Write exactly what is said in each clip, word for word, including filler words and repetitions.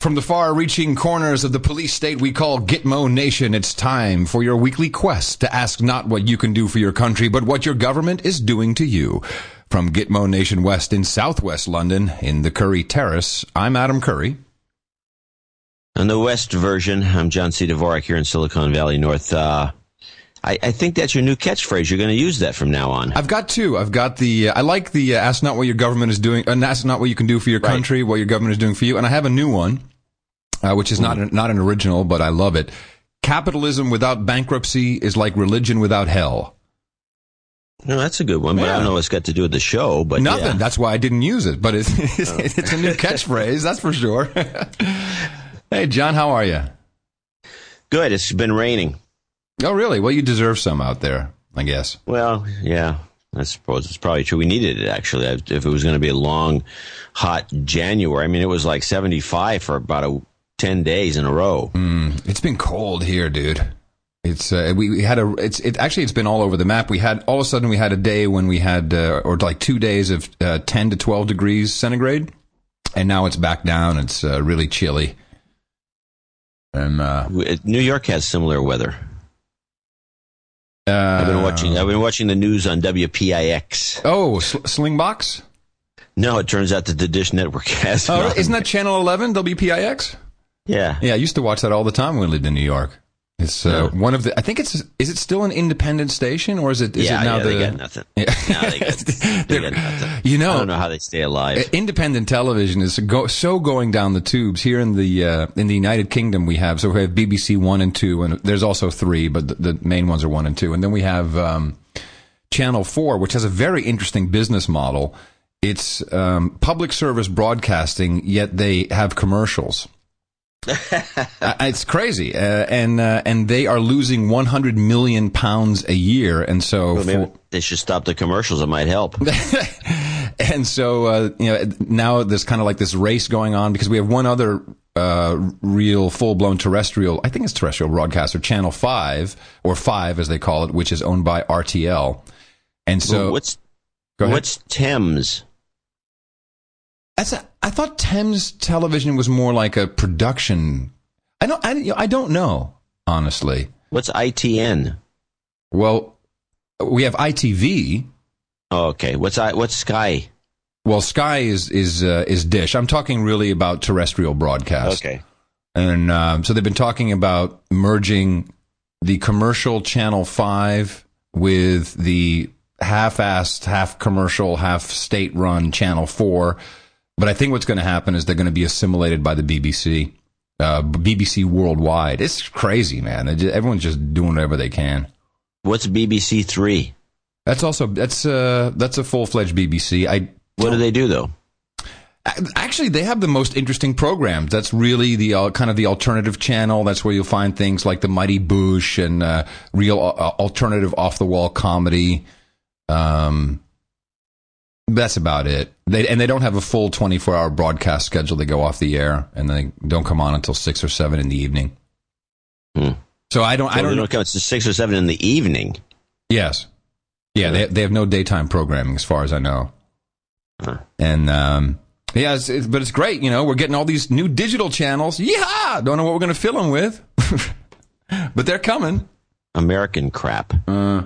From the far-reaching corners of the police state we call Gitmo Nation, it's time for your weekly quest to ask not what you can do for your country, but what your government is doing to you. From Gitmo Nation West in southwest London, in the Curry Terrace, I'm Adam Curry. On the West version, I'm John C. Dvorak here in Silicon Valley North. Uh, I, I think that's your new catchphrase. You're going to use that from now on. I've got two. I've got the, uh, I like the uh, ask not what your government is doing, and ask not what you can do for your country, right. What your government is doing for you. And I have a new one. Uh, which is not not an original, but I love it. Capitalism without bankruptcy is like religion without hell. No, that's a good one, but yeah. I don't know what it's got to do with the show. But nothing. Yeah. That's why I didn't use it. But it's it's, oh. it's a new catchphrase, that's for sure. Hey, John, how are you? Good. It's been raining. Oh, really? Well, you deserve some out there, I guess. Well, yeah. I suppose it's probably true. We needed it, actually. If it was going to be a long, hot January. I mean, it was like seventy-five for about a ten days in a row. Mm, it's been cold here, dude. It's uh, we, we had a. It's it actually. It's been all over the map. We had all of a sudden we had a day when we had uh, or like two days of uh, ten to twelve degrees centigrade, and now it's back down. It's uh, really chilly. And uh, New York has similar weather. Uh, I've been watching. I've been watching the news on W P I X. Oh, sl- Slingbox. No, it turns out that the Dish Network has. Oh, isn't that Channel eleven W P I X? Yeah. Yeah, I used to watch that all the time when we lived in New York. It's uh, yeah. one of the. I think it's. Is it still an independent station, or is it? Is yeah, it now yeah, the? They got nothing. Yeah. No, they got, they got nothing. You know, I don't know how they stay alive. Independent television is go, so going down the tubes here in the uh, in the United Kingdom. We have so we have B B C One and Two, and there's also three, but the, the main ones are One and Two, and then we have um, Channel Four, which has a very interesting business model. It's um, public service broadcasting, yet they have commercials. uh, it's crazy, uh, and uh, and they are losing one hundred million pounds a year, and so well, maybe for, they should stop the commercials. It might help. And so uh, you know, now there's kind of like this race going on because we have one other uh, real full blown terrestrial. I think it's terrestrial broadcaster, Channel Five or Five as they call it, which is owned by R T L. And so well, what's what's Thames? That's a, I thought Thames Television was more like a production. I don't. I, I don't know, honestly. What's I T N? Well, we have I T V. Oh, okay. What's I? What's Sky? Well, Sky is is uh, is Dish. I'm talking really about terrestrial broadcast. Okay. And um, so they've been talking about merging the commercial Channel Five with the half-assed, half-commercial, half-state-run Channel Four. But I think what's going to happen is they're going to be assimilated by the B B C, uh, B B C worldwide. It's crazy, man. Just, everyone's just doing whatever they can. What's B B C Three? That's also that's uh that's a full fledged B B C. I what do they do though? Actually, they have the most interesting programs. That's really the uh, kind of the alternative channel. That's where you'll find things like the Mighty Boosh and uh, real uh, alternative off the wall comedy. Um. That's about it. They and they don't have a full twenty-four hour broadcast schedule. They go off the air and they don't come on until six or seven in the evening. Hmm. So I don't. So I don't know. It's six or seven in the evening. Yes. Yeah. They they have no daytime programming as far as I know. Huh. And um, yeah, it's, it's, but it's great. You know, we're getting all these new digital channels. Yeehaw! Don't know what we're going to fill them with, but they're coming. American crap. Uh.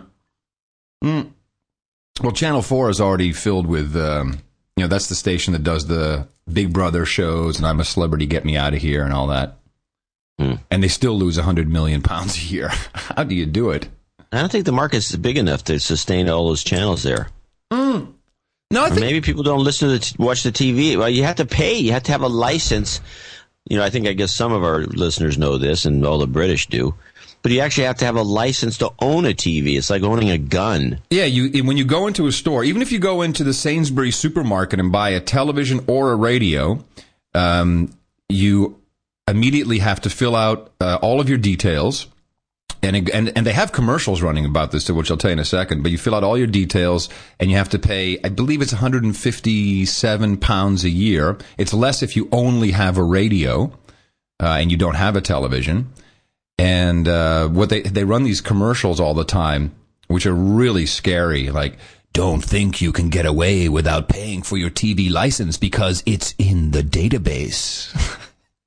Mm. Well, Channel four is already filled with, um, you know, that's the station that does the Big Brother shows and I'm a Celebrity, Get Me Out of Here and all that. Hmm. And they still lose one hundred million pounds a year. How do you do it? I don't think the market's big enough to sustain all those channels there. Mm. No, I or think... maybe people don't listen to the, watch the T V. Well, you have to pay. You have to have a license. You know, I think I guess some of our listeners know this and all the British do. But you actually have to have a license to own a T V. It's like owning a gun. Yeah, you when you go into a store, even if you go into the Sainsbury's supermarket and buy a television or a radio, um, you immediately have to fill out uh, all of your details. And, and and they have commercials running about this, which I'll tell you in a second. But you fill out all your details, and you have to pay, I believe it's one hundred fifty-seven pounds a year. It's less if you only have a radio uh, and you don't have a television. And uh, what they they run these commercials all the time, which are really scary. Like, don't think you can get away without paying for your T V license because it's in the database.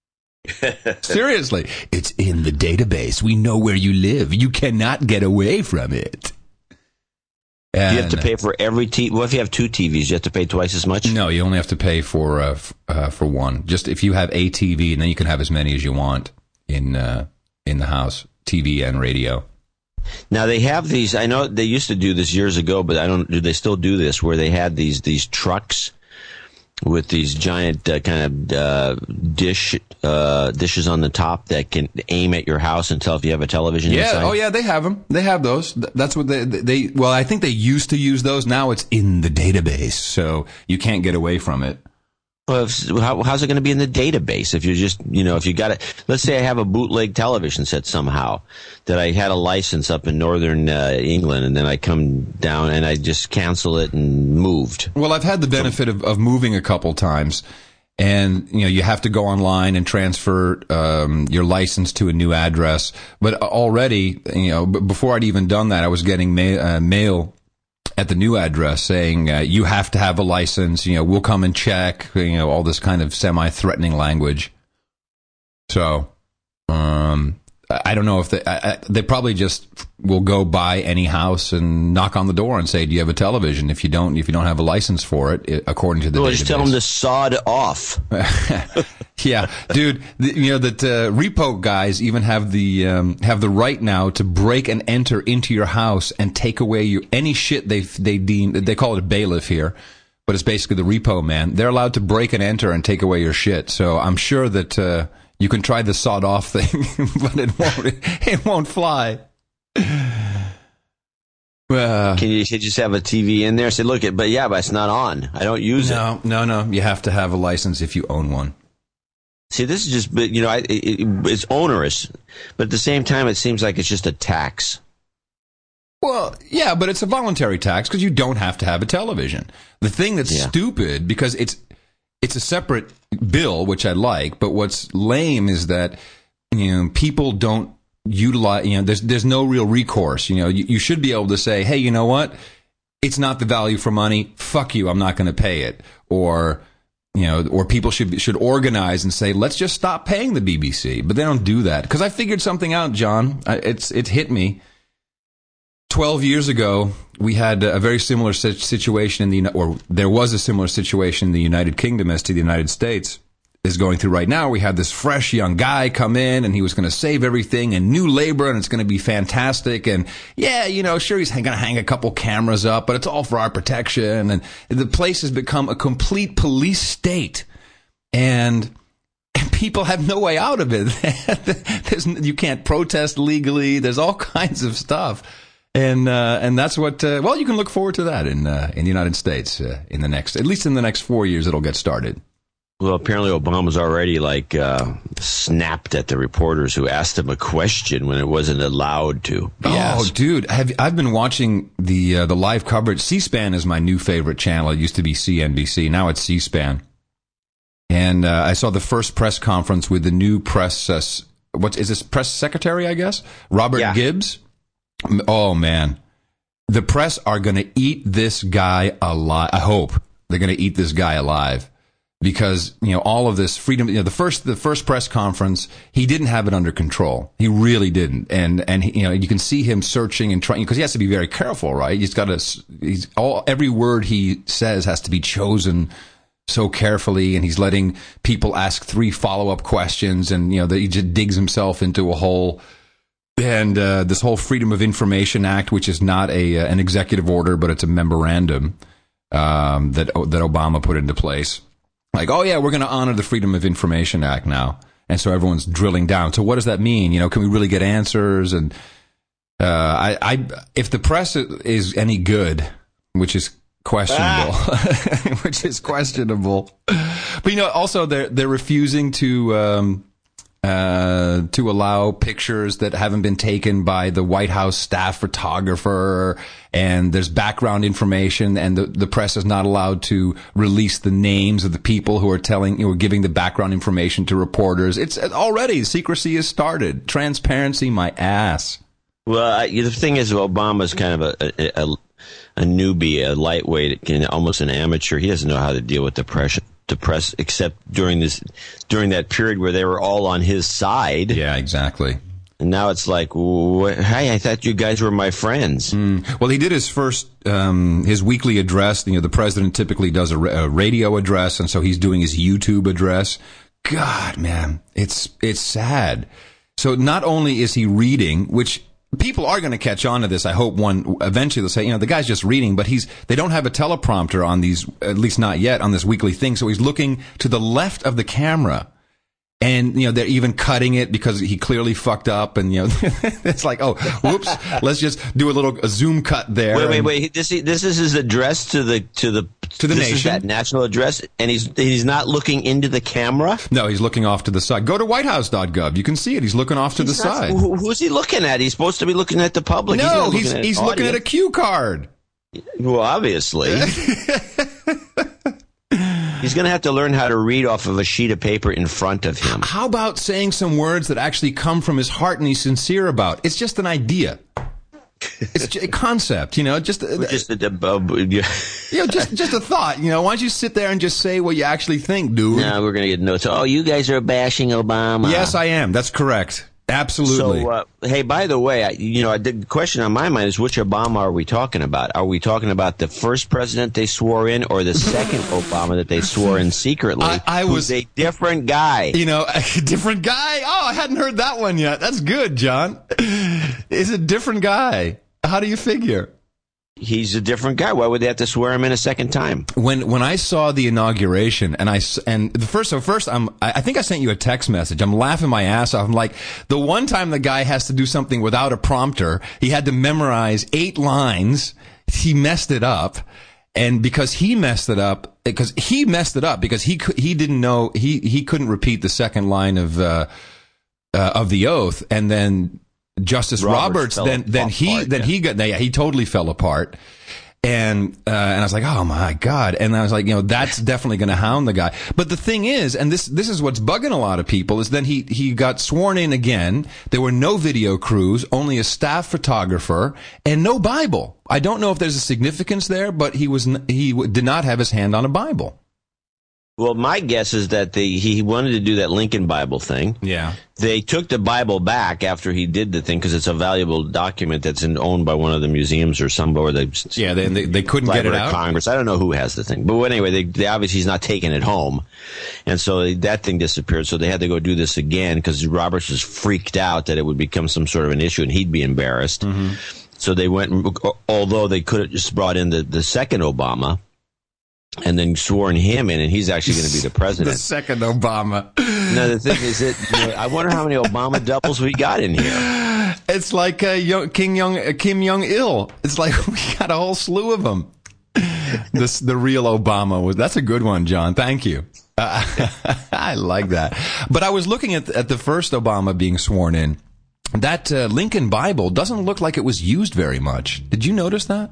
Seriously, it's in the database. We know where you live. You cannot get away from it. And you have to pay for every T V. What if you have two T Vs? You have to pay twice as much? No, you only have to pay for uh, f- uh, for one. Just if you have a T V, and then you can have as many as you want in uh, in the house, T V and radio. Now they have these. I know they used to do this years ago, but I don't. Do they still do this? Where they had these these trucks with these giant uh, kind of uh, dish uh, dishes on the top that can aim at your house and tell if you have a television yeah, inside? oh yeah, they have them. They have those. That's what they, they, well, I think they used to use those. Now it's in the database, so you can't get away from it. Well, if, how, how's it going to be in the database if you just, you know, if you got it? Let's say I have a bootleg television set somehow that I had a license up in northern uh, England, and then I come down and I just cancel it and moved. Well, I've had the benefit of, of moving a couple times, and you know you have to go online and transfer um, your license to a new address. But already, you know, before I'd even done that, I was getting ma- uh, mail at the new address saying uh, you have to have a license. You know, we'll come and check. You know, all this kind of semi-threatening language. So, um, I don't know if they I, I, they probably just will go by any house and knock on the door and say, "Do you have a television?" If you don't, if you don't have a license for it, it according to the well, database. Just tell them to sod off. Yeah, dude. The, you know that uh, repo guys even have the um, have the right now to break and enter into your house and take away your any shit they they deem. They call it a bailiff here, but it's basically the repo man. They're allowed to break and enter and take away your shit. So I'm sure that uh, you can try the sawed off thing, but it won't. It won't fly. Well, can you just have a T V in there? Say, look, it, but yeah, but it's not on. I don't use no, it. No, no, no. You have to have a license if you own one. See, this is just, you know, it, it, it's onerous, but at the same time, it seems like it's just a tax. Well, yeah, but it's a voluntary tax because you don't have to have a television. The thing that's yeah. stupid, because it's it's a separate bill, which I like, but what's lame is that, you know, people don't utilize, you know, there's there's no real recourse. You know, you, you should be able to say, hey, you know what? It's not the value for money. Fuck you. I'm not going to pay it. Or, you know, or people should should organize and say, let's just stop paying the B B C. But they don't do that because I figured something out, John. I, it's it hit me. Twelve years ago, we had a very similar situation in the, or there was a similar situation in the United Kingdom as to the United States is going through right now. We had this fresh young guy come in, and he was going to save everything, and new labor, and it's going to be fantastic. And yeah, you know, sure, he's going to hang a couple cameras up, but it's all for our protection. And the place has become a complete police state, and and people have no way out of it. There's, you can't protest legally. There's all kinds of stuff. And uh, and that's what, uh, well, you can look forward to that in uh, in the United States uh, in the next, at least in the next four years, it'll get started. Well, apparently Obama's already, like, uh, snapped at the reporters who asked him a question when it wasn't allowed to be Oh, asked. dude, have, I've been watching the uh, the live coverage. C-SPAN is my new favorite channel. It used to be C N B C. Now it's C-SPAN. And uh, I saw the first press conference with the new press, uh, what is this, press secretary, I guess? Robert yeah. Gibbs. Oh, man. The press are going to eat this guy alive. I hope they're going to eat this guy alive. Because, you know, all of this freedom, you know, the first, the first press conference, he didn't have it under control. He really didn't. And, and, he, you know, you can see him searching and trying, because he has to be very careful, right? He's got to, he's all, every word he says has to be chosen so carefully, and he's letting people ask three follow-up questions, and, you know, he just digs himself into a hole. And, uh, this whole Freedom of Information Act, which is not a, uh, an executive order, but it's a memorandum, um, that, that Obama put into place. Like, oh, yeah, we're going to honor the Freedom of Information Act now. And so everyone's drilling down. So what does that mean? You know, can we really get answers? And uh, I, I, if the press is any good, which is questionable, ah. which is questionable. But, you know, also they're, they're refusing to, um, uh, to allow pictures that haven't been taken by the White House staff photographer, and there's background information, and the, the press is not allowed to release the names of the people who are telling, you know, giving the background information to reporters. It's already, secrecy has started. Transparency, my ass. Well, I, the thing is, Obama's kind of a, a, a, a newbie, a lightweight, almost an amateur. He doesn't know how to deal with the press. to press, except during this during that period where they were all on his side. Yeah, exactly. And now it's like, hey, I thought you guys were my friends. Mm. Well, he did his first, um, his weekly address. You know, the president typically does a, a radio address, and so he's doing his YouTube address. God, man, it's it's sad. So not only is he reading, which people are going to catch on to this. I hope one eventually they'll say, you know, the guy's just reading, but he's they don't have a teleprompter on these, at least not yet, on this weekly thing. So he's looking to the left of the camera. And, you know, they're even cutting it because he clearly fucked up. And, you know, it's like, oh, whoops, let's just do a little a zoom cut there. Wait, wait, wait. This, this is his address to the, to the, to the this nation. Is that national address. And he's, he's not looking into the camera? No, he's looking off to the side. Go to white house dot gov. You can see it. He's looking off to he's the not, side. Who, who's he looking at? He's supposed to be looking at the public. No, he's, he's, looking, he's at looking at a cue card. Well, obviously. He's going to have to learn how to read off of a sheet of paper in front of him. How about saying some words that actually come from his heart and he's sincere about? It's just an idea. It's a concept, you know, just, uh, just a, uh, you know, just, just a thought, you know, why don't you sit there and just say what you actually think, dude? Now we're going to get notes. Oh, you guys are bashing Obama. Yes, I am. That's correct. Absolutely. So, uh, hey, by the way, I, you know, the question on my mind is which Obama are we talking about? Are we talking about the first president they swore in, or the second Obama that they swore in secretly? I, I was a different guy. You know, a different guy. Oh, I hadn't heard that one yet. That's good, John. Is a different guy. How do you figure? He's a different guy. Why would they have to swear him in a second time? When when I saw the inauguration, and I and the first so first I'm I think I sent you a text message. I'm laughing my ass off. I'm like, the one time the guy has to do something without a prompter, he had to memorize eight lines. He messed it up, and because he messed it up, because he messed it up because he he didn't know he he couldn't repeat the second line of uh, uh of the oath, and then Justice Roberts, Roberts then then he apart, then yeah. he got yeah, he totally fell apart, and uh, and I was like, oh my God, and I was like, you know, that's definitely going to hound the guy. But the thing is, and this this is what's bugging a lot of people, is then he he got sworn in again. There were no video crews, only a staff photographer, and no Bible. I don't know if there's a significance there, but he was he did not have his hand on a Bible. Well, my guess is that they, he wanted to do that Lincoln Bible thing. Yeah. They took the Bible back after he did the thing because it's a valuable document that's in, owned by one of the museums or somewhere. They, yeah, they, they, they couldn't get it out. Congress. I don't know who has the thing. But anyway, they, they obviously he's not taking it home. And so they, that thing disappeared. So they had to go do this again because Roberts was freaked out that it would become some sort of an issue and he'd be embarrassed. Mm-hmm. So they went, although they could have just brought in the, the second Obama, and then sworn him in, and he's actually going to be the president. The second Obama. Now, the thing is that, you know, I wonder how many Obama doubles we got in here. It's like uh, Young, King Young, uh, Kim Jong-il. It's like we got a whole slew of them. This, the real Obama was, that's a good one, John. Thank you. Uh, I like that. But I was looking at, at the first Obama being sworn in. That uh, Lincoln Bible doesn't look like it was used very much. Did you notice that?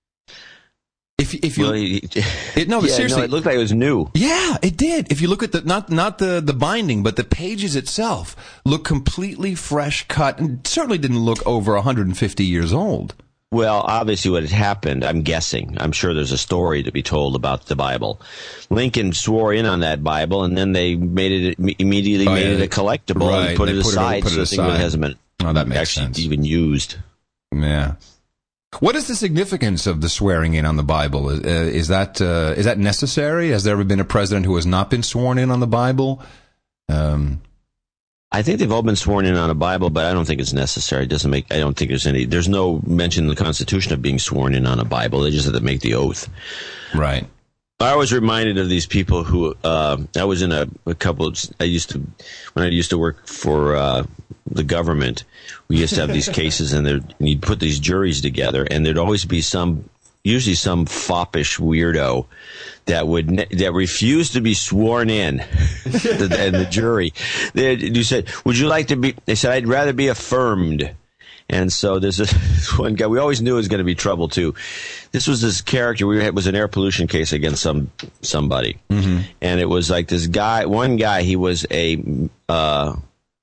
If if you well, he, it, no, yeah, seriously, no, it looked like it was new. Yeah, it did. If you look at the not not the the binding, but the pages itself look completely fresh cut, and certainly didn't look over one hundred fifty years old. Well, obviously, what had happened, I'm guessing. I'm sure there's a story to be told about the Bible. Lincoln swore in on that Bible, and then they made it immediately oh, made yeah, it a collectible right, and put it put aside. It, put it so aside. I think it hasn't been oh, that makes actually sense. even used. Yeah. What is the significance of the swearing in on the Bible? Uh, is that uh, is that necessary? Has there ever been a president who has not been sworn in on the Bible? Um, I think they've all been sworn in on a Bible, but I don't think it's necessary. It doesn't make. I don't think there's any. There's no mention in the Constitution of being sworn in on a Bible. They just have to make the oath. Right. I was reminded of these people who uh, I was in a, a couple. Of, I used to when I used to work for uh, the government. We used to have these cases, and, and you'd put these juries together, and there'd always be some, usually some foppish weirdo that would that refused to be sworn in, and the jury. They, you said, "Would you like to be?" They said, "I'd rather be affirmed." And so there's this one guy we always knew it was going to be trouble too. This was this character. We had, it was an air pollution case against some somebody, mm-hmm. and it was like this guy. One guy, he was a uh,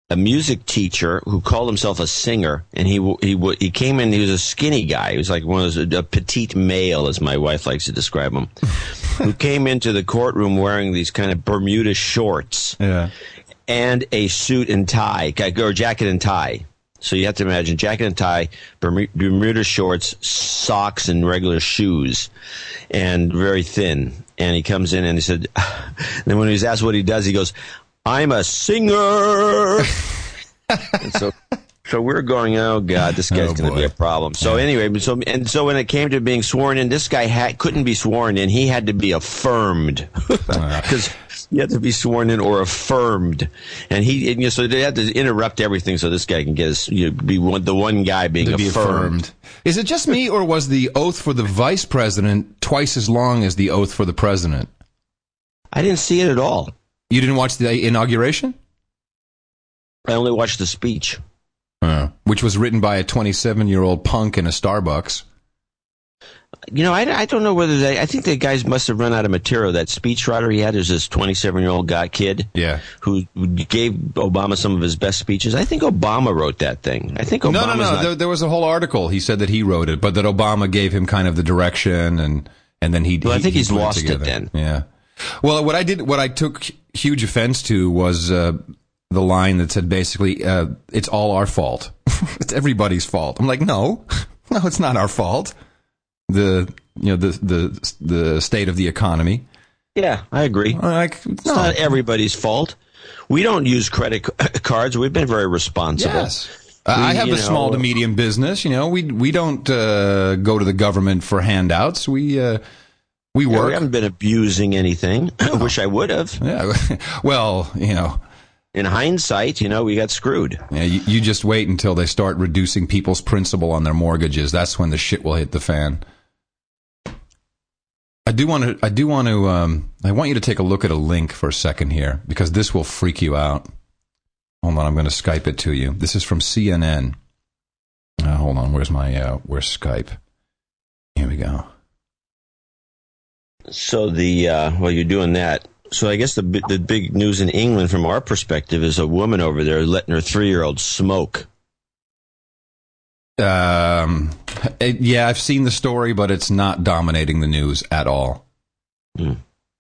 a music teacher who called himself a singer, and he he he came in. He was a skinny guy. He was like one of those a petite male, as my wife likes to describe him, who came into the courtroom wearing these kind of Bermuda shorts, yeah, and a suit and tie, or jacket and tie. So you have to imagine jacket and tie, Bermuda shorts, socks, and regular shoes, and very thin. And he comes in and he said, and then when he was asked what he does, he goes, "I'm a singer." And so, so we're going, oh God, this guy's Oh, going to boy. be a problem. So Yeah. anyway, so and so when it came to being sworn in, this guy ha- couldn't be sworn in. He had to be affirmed because you have to be sworn in or affirmed. And he, and, you know, so they had to interrupt everything so this guy can get his, you know, be one, the one guy being to be affirmed. affirmed. Is it just me, or was the oath for the vice president twice as long as the oath for the president? I didn't see it at all. You didn't watch the inauguration? I only watched the speech. Uh, which was written by a twenty-seven-year-old punk in a Starbucks. You know, I, I don't know whether they, I think the guys must have run out of material. That speechwriter he had is this twenty-seven-year-old guy kid. Yeah. Who gave Obama some of his best speeches. I think Obama wrote that thing. I think Obama's No, no, no. not- There, there was a whole article. He said that he wrote it, but that Obama gave him kind of the direction, and and then he. Well, I he- think he he's put lost it together. then. Yeah. Well, what I did, what I took huge offense to was uh, the line that said basically, uh, "It's all our fault. It's everybody's fault." I'm like, no, no, it's not our fault. The you know the the the state of the economy. Yeah, I agree. I'm like, no. It's not everybody's fault. We don't use credit c- cards. We've been very responsible. Yes. Uh, I have you a know, small to medium business. You know, we we don't uh, go to the government for handouts. We uh, we Yeah, work. we haven't been abusing anything. I wish I would have. Yeah. Well, you know, In hindsight, you know, we got screwed. yeah, you, you just wait until they start reducing people's principal on their mortgages. That's when the shit will hit the fan. I do want to. I do want to. Um, I want you to take a look at a link for a second here, because this will freak you out. Hold on, I'm going to Skype it to you. This is from C N N. Uh, hold on, where's my uh, where's Skype? Here we go. So the uh, well, you're doing that. So I guess the bi- the big news in England, from our perspective, is a woman over there letting her three year old smoke. Um, it, yeah, I've seen the story, but it's not dominating the news at all. Mm.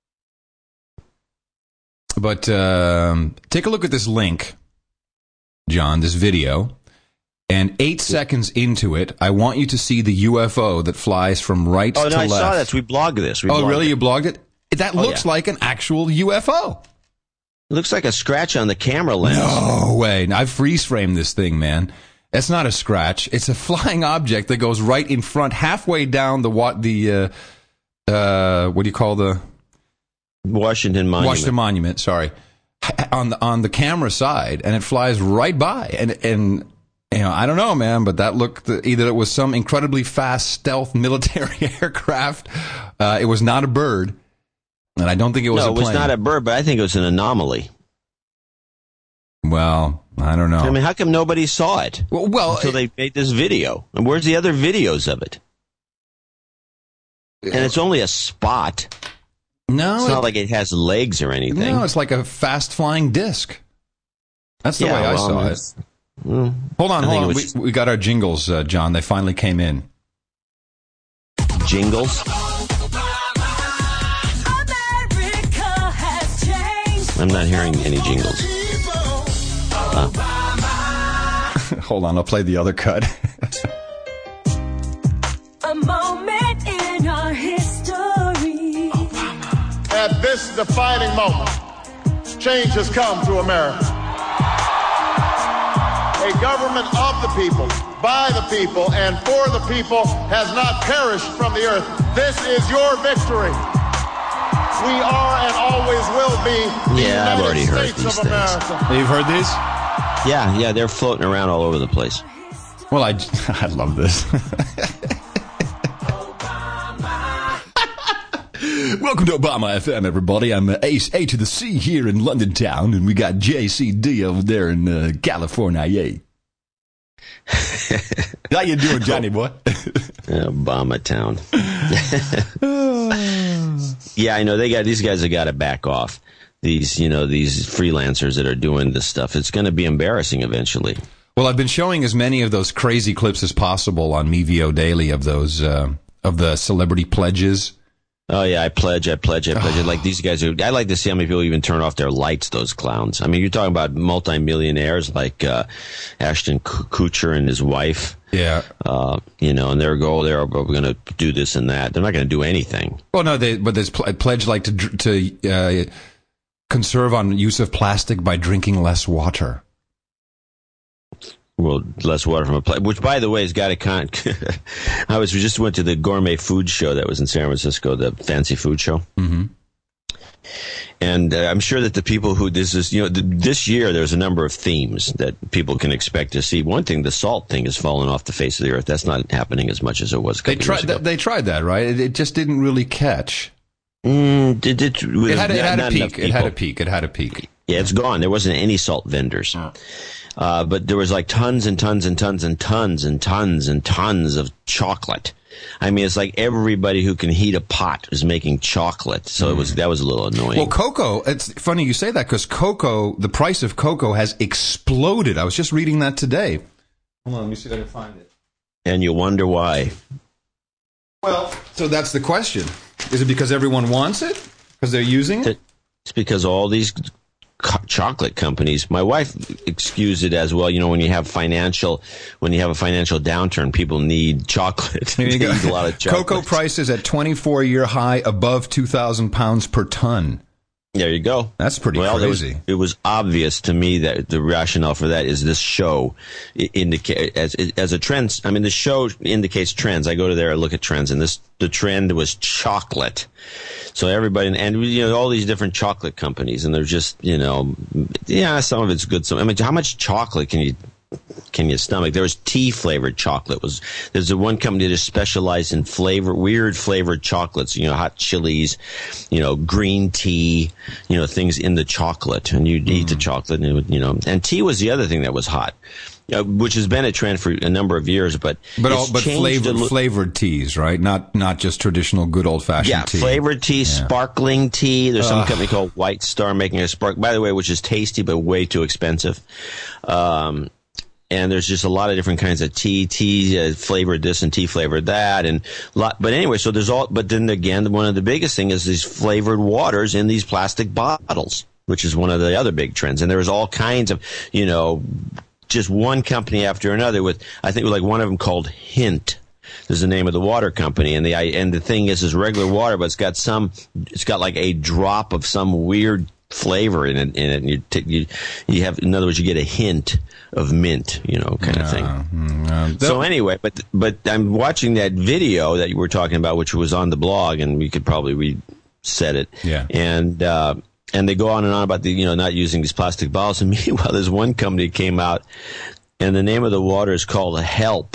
But um, take a look at this link, John, this video. And eight seconds into it, I want you to see the U F O that flies from right Oh to no, I left. saw that. We blogged this. We oh, blogged really? it. You blogged it? That Oh, looks yeah. like an actual U F O. It looks like a scratch on the camera lens. No way. I freeze framed this thing, man. It's not a scratch. It's a flying object that goes right in front, halfway down the what the uh, uh, what do you call the Washington Monument. Washington Monument? Sorry, on the on the camera side, and it flies right by. And and you know, I don't know, man, but that looked either it was some incredibly fast stealth military aircraft. Uh, it was not a bird, and I don't think it was no, a it was plane. not a bird, but I think it was an anomaly. Well, I don't know. I mean, how come nobody saw it well, well until they made this video? And where's the other videos of it? And it's only a spot. no, It's it- not like it has legs or anything. No, it's like a fast flying disc. That's the Yeah, way I well, saw it. it's- Mm. Hold on, I hold think on. it was- We, we got our jingles, uh, John. They finally came in. Jingles. America has changed. I'm not hearing any jingles. Hold on, I'll play the other cut. A moment in our history. At this defining moment, change has come to America. A government of the people, by the people, and for the people has not perished from the earth. This is your victory. We are and always will be the Yeah, I've United already heard States these of things. America. You've heard these? Yeah, yeah, they're floating around all over the place. Well, I, I love this. Welcome to Obama F M, everybody. I'm uh, Ace A to the C here in London town, and we got J C D over there in uh, California. How you doing, Johnny boy? Obama Town. Yeah, I know they got these guys have got to back off. these, you know, these freelancers that are doing this stuff. It's going to be embarrassing eventually. Well, I've been showing as many of those crazy clips as possible on MeVO Daily of those uh, of the celebrity pledges. Oh yeah, I pledge, I pledge, I pledge. Like these guys are, I like to see how many people even turn off their lights, those clowns. I mean, you're talking about multimillionaires like uh, Ashton Kutcher and his wife. Yeah. Uh, you know, and they're go, they're we're going to do this and that. They're not going to do anything. Well, no, they but there's pl- pledge like to to uh, conserve on use of plastic by drinking less water. Well, less water from a plate, which, by the way, has got a con. I was we just went to the gourmet food show that was in San Francisco, the fancy food show. Mm-hmm. And uh, I'm sure that the people who this is, you know, th- this year there's a number of themes that people can expect to see. One thing, the salt thing has fallen off the face of the earth. That's not happening as much as it was a couple They tried. years ago. Th- they tried that, right? It, it just didn't really catch. Mm, did, did, It had, it had not a enough peak. It had a people. peak. It had a peak. Yeah, it's gone. There wasn't any salt vendors. Oh. Uh, but there was like tons and tons and tons and tons and tons and tons of chocolate. I mean, it's like everybody who can heat a pot is making chocolate. So it was that was a little annoying. Well, cocoa, it's funny you say that because cocoa, the price of cocoa has exploded. I was just reading that today. Hold on, let me see if I can find it. And you wonder why. Well, so that's the question. Is it because everyone wants it? Because they're using it? It's because all these co- chocolate companies, my wife excused it as well, you know, when you have financial, when you have a financial downturn, people need chocolate. There you They go. eat a lot of chocolate. Cocoa prices at twenty-four year high above two thousand pounds per ton. There you go. That's pretty well, crazy. It was, it was obvious to me that the rationale for that is this show indicate as as a trend. I mean, the show indicates trends. I go to there and look at trends, and this the trend was chocolate. So everybody and you know all these different chocolate companies, and they're just you know yeah, some of it's good. Some I mean, how much chocolate can you? Can you stomach? There was tea flavored chocolate. Was there's a one company that specialized in flavor, weird flavored chocolates. You know, hot chilies, you know, green tea, you know, things in the chocolate, and you'd eat the chocolate, and it would, you know, and tea was the other thing that was hot, uh, which has been a trend for a number of years. But But all, it's but changed flavored a li- flavored teas, right? Not not just traditional good old fashioned yeah, tea. flavored tea, Yeah. sparkling tea. There's some Ugh. company called White Star making a spark, by the way, which is tasty but way too expensive. Um, And there's just a lot of different kinds of tea, tea uh, flavored this and tea flavored that, and lot. But anyway, so there's all. But then again, one of the biggest thing is these flavored waters in these plastic bottles, which is one of the other big trends. And there's all kinds of, you know, just one company after another. With I think like one of them called Hint. There's the name of the water company, and the and the thing is, is regular water, but it's got some. It's got like a drop of some weird flavor in it. In it, and you, t- you you have, in other words, you get a hint of mint, you know, kind of thing. Mm, uh, So anyway, but but I'm watching that video that you were talking about, which was on the blog, and we could probably reset it. Yeah. And uh, and they go on and on about the you know not using these plastic bottles. And meanwhile, there's one company that came out, and the name of the water is called Help.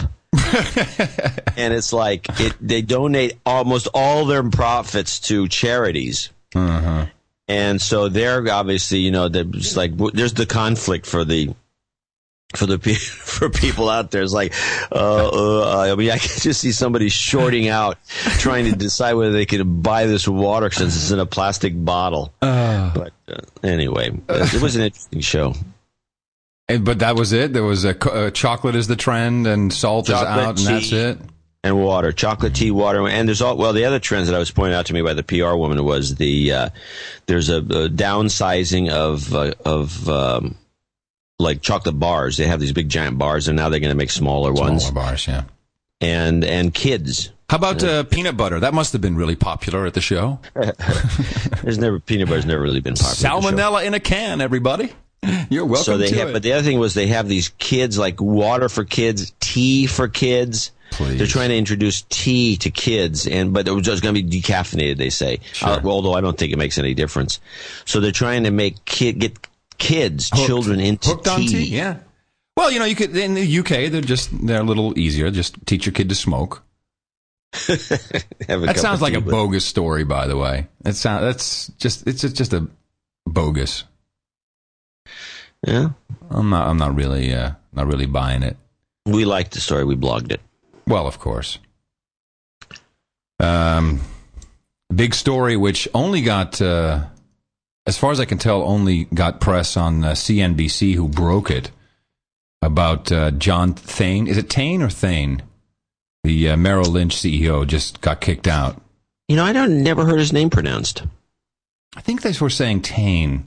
And it's like it, they donate almost all their profits to charities. uh-huh. And so they're obviously, you know, there's like there's the conflict for the for the pe- for people out there. It's like, uh, uh, I mean, I can just see somebody shorting out, trying to decide whether they could buy this water since it's in a plastic bottle. Uh, But uh, anyway, it was an interesting show. and- but that was it. There was a co- uh, chocolate is the trend, and salt Chocolate, is out, and that's tea. it. And water, chocolate, tea, water, and there's all. Well, the other trends that I was pointed out to me by the P R woman was the uh, there's a, a downsizing of uh, of um, like chocolate bars. They have these big giant bars, and now they're going to make smaller ones. Smaller bars, yeah. And and kids. How about uh, peanut butter? That must have been really popular at the show. There's never peanut butter's never really been popular. at the show. Salmonella in a can, everybody. You're welcome So they to have, it. but the other thing was they have these kids like water for kids, tea for kids. Please. They're trying to introduce tea to kids, and but it was just going to be decaffeinated. They say, Sure. uh, although I don't think it makes any difference. So they're trying to make kid get kids, Hooked. children into Hooked on tea, yeah. Well, you know, you could in the U K. They're just they're a little easier. Just teach your kid to smoke. Have a That cup sounds of like tea a with- bogus story, by the way. That sound that's just it's just, just a bogus. Yeah, I'm not I'm not really uh, not really buying it. we liked the story. We blogged it. Well, of course. Um, big story which only got uh, as far as I can tell, only got press on uh, C N B C, who broke it, about uh, John Thane. Is it Thane or Thane? The uh, Merrill Lynch C E O just got kicked out. You know, I don't never heard his name pronounced. I think they were saying Thane.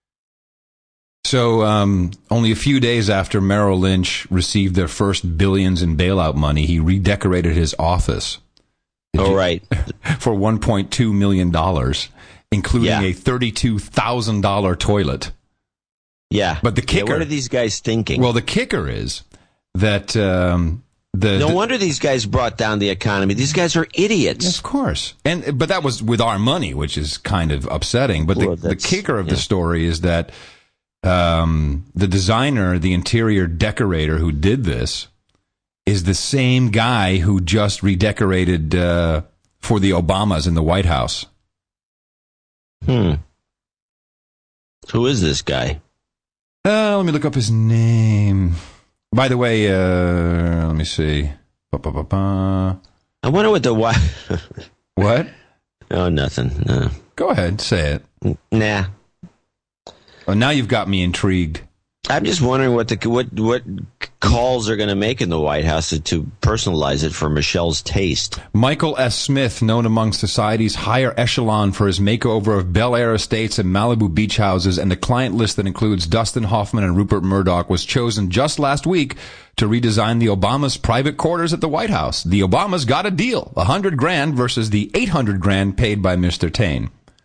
So um, only a few days after Merrill Lynch received their first billions in bailout money, he redecorated his office. Did oh, you, right. For one point two million dollars, including yeah. a thirty-two thousand dollars toilet. Yeah. But the kicker... Yeah, what are these guys thinking? Well, the kicker is that... Um, the, no the, wonder these guys brought down the economy. These guys are idiots. Of course. and But that was with our money, which is kind of upsetting. But well, the, the kicker of yeah. the story is that um, the designer, the interior decorator who did this, is the same guy who just redecorated uh, for the Obamas in the White House. Hmm. Who is this guy? Uh, let me look up his name. By the way, uh, let me see. Ba-ba-ba-ba. I wonder what the what? What? Oh, nothing. No. Go ahead, say it. Nah. Oh, now you've got me intrigued. I'm just wondering what the what what calls are going to make in the White House to, to personalize it for Michelle's taste. Michael S. Smith, known among society's higher echelon for his makeover of Bel Air estates and Malibu beach houses, and the client list that includes Dustin Hoffman and Rupert Murdoch, was chosen just last week to redesign the Obama's private quarters at the White House. The Obamas got a deal, a hundred grand versus the eight hundred grand paid by Mister Thane.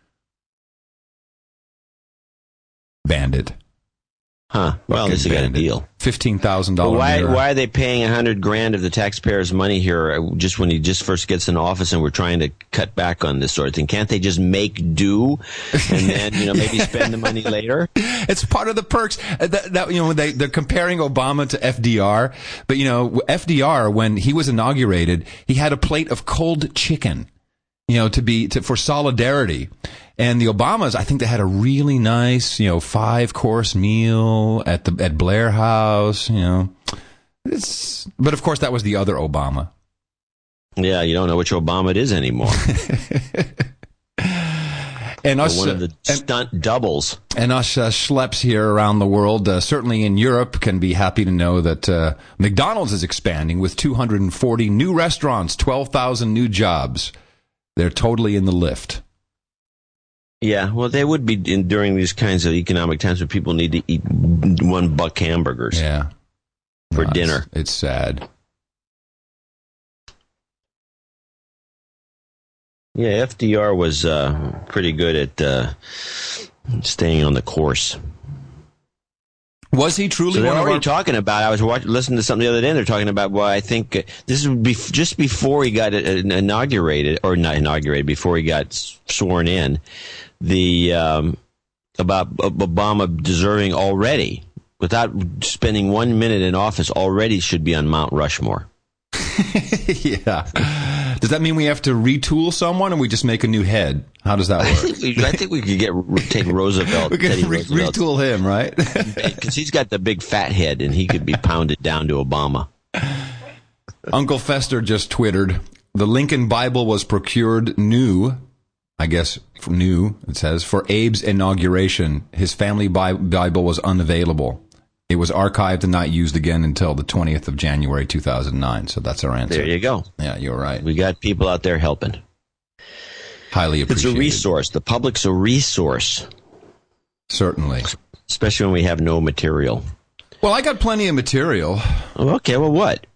Bandit. Huh. Well, at least they got a deal. Fifteen thousand dollars. Why? Why are they paying a hundred grand of the taxpayers' money here? Just when he just first gets in office, and we're trying to cut back on this sort of thing. Can't they just make do, and then you know maybe spend the money later? It's part of the perks. That, that you know they they're comparing Obama to F D R, but you know F D R, when he was inaugurated, he had a plate of cold chicken, you know, to be to for solidarity. And the Obamas, I think they had a really nice, you know, five-course meal at the at Blair House, you know. It's, but, of course, that was the other Obama. Yeah, you don't know which Obama it is anymore. And us, one of the stunt and, doubles. And us uh, schleps here around the world, uh, certainly in Europe, can be happy to know that uh, McDonald's is expanding with two hundred forty new restaurants, twelve thousand new jobs. They're totally in the lift. Yeah, well, they would be in, during these kinds of economic times when people need to eat one buck hamburgers. Yeah, for no, dinner. It's, it's sad. Yeah, F D R was uh, pretty good at uh, staying on the course. Was he truly so they're one already of our... talking about, I was watching, listening to something the other day, and they're talking about, well, I think uh, this would be just before he got uh, inaugurated, or not inaugurated, before he got sworn in, the um, about Obama deserving already, without spending one minute in office, already should be on Mount Rushmore. Yeah. Does that mean we have to retool someone, and we just make a new head? How does that work? I think we, I think we could get take Roosevelt. We could re- retool him, right? Because he's got the big fat head, and he could be pounded down to Obama. Uncle Fester just twittered, the Lincoln Bible was procured new, I guess new, it says, for Abe's inauguration. His family Bi- Bible was unavailable. It was archived and not used again until the twentieth of January, two thousand nine. So that's our answer. There you go. Yeah, you're right. We got people out there helping. Highly appreciated. It's a resource. The public's a resource. Certainly. Especially when we have no material. Well, I got plenty of material. Okay, well, what?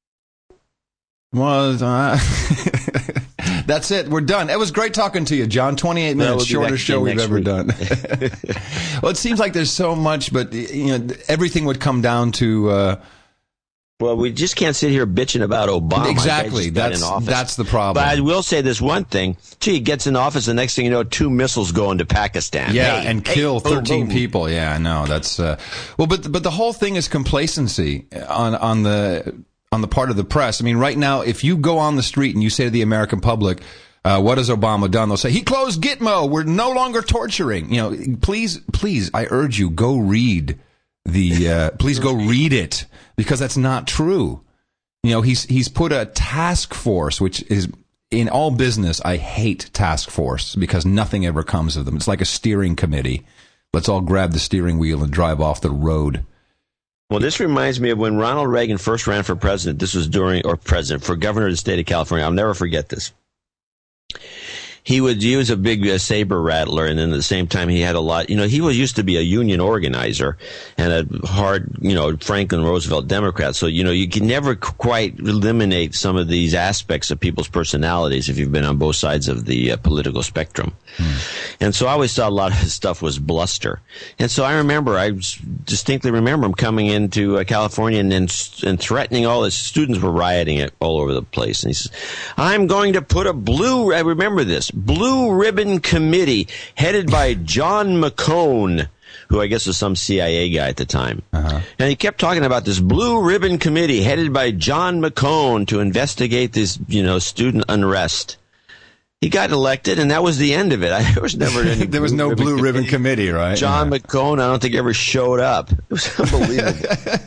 Well, uh, that's it. We're done. It was great talking to you, John. twenty-eight minutes, we'll shortest show we've ever week. done. Well, it seems like there's so much, but you know, everything would come down to. Uh, well, we just can't sit here bitching about Obama. Exactly. That's that's the problem. But I will say this one thing. Gee, he gets in office, the next thing you know, two missiles go into Pakistan. Yeah, hey, and hey, kill boom, thirteen boom. people. Yeah, I know. That's uh, well, but but the whole thing is complacency on on the. on the part of the press. I mean, right now, if you go on the street and you say to the American public, uh, what has Obama done? They'll say, he closed Gitmo. We're no longer torturing. You know, please, please, I urge you, go read the, uh, please go read it, because that's not true. You know, he's, he's put a task force, which is in all business, I hate task force because nothing ever comes of them. It's like a steering committee. Let's all grab the steering wheel and drive off the road. Well, this reminds me of when Ronald Reagan first ran for president. This was during, or president, for governor of the state of California. I'll never forget this. He would use a big uh, saber rattler, and then at the same time he had a lot, you know, he was used to be a union organizer and a hard, you know, Franklin Roosevelt Democrat. So, you know, you can never quite eliminate some of these aspects of people's personalities if you've been on both sides of the uh, political spectrum. Hmm. And so I always thought a lot of his stuff was bluster. And so I remember, I distinctly remember him coming into uh, California and then and threatening all his students were rioting it all over the place. And he says, I'm going to put a blue, I remember this, Blue Ribbon Committee headed by John McCone, who I guess was some C I A guy at the time. Uh-huh. And he kept talking about this Blue Ribbon Committee headed by John McCone to investigate this, you know, student unrest. He got elected, and that was the end of it. I, there was never any. There was no Ribbon Blue Ribbon Committee, right? John yeah. McCone, I don't think ever showed up. It was unbelievable.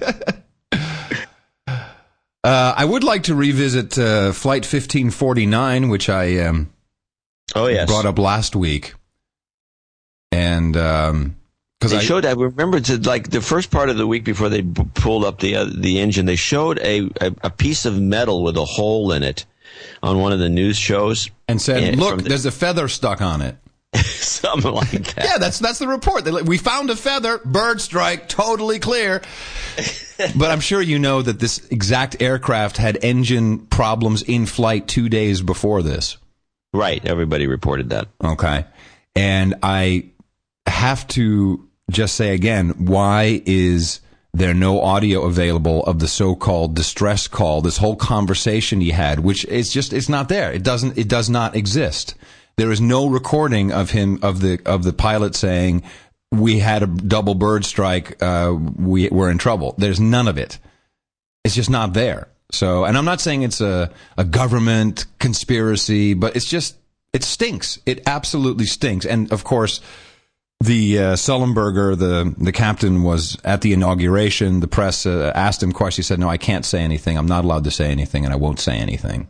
uh, I would like to revisit uh, Flight fifteen forty-nine, which I um, oh yes brought up last week, and um, because they I showed. I remember to like the first part of the week before they b- pulled up the uh, the engine. They showed a, a a piece of metal with a hole in it on one of the news shows. And said, and look, the, there's a feather stuck on it. Something like that. Yeah, that's that's the report. They, we found a feather, bird strike, totally clear. But I'm sure you know that this exact aircraft had engine problems in flight two days before this. Right, everybody reported that. Okay. And I have to just say again, why is there no audio available of the so-called distress call, this whole conversation he had, which is just, it's not there. It doesn't, it does not exist. There is no recording of him, of the, of the pilot saying, we had a double bird strike, uh, we were in trouble. There's none of it. It's just not there. So, and I'm not saying it's a, a government conspiracy, but it's just, it stinks. It absolutely stinks. And of course, The uh, Sullenberger, the the captain, was at the inauguration. The press uh, asked him questions. He said, no, I can't say anything. I'm not allowed to say anything, and I won't say anything.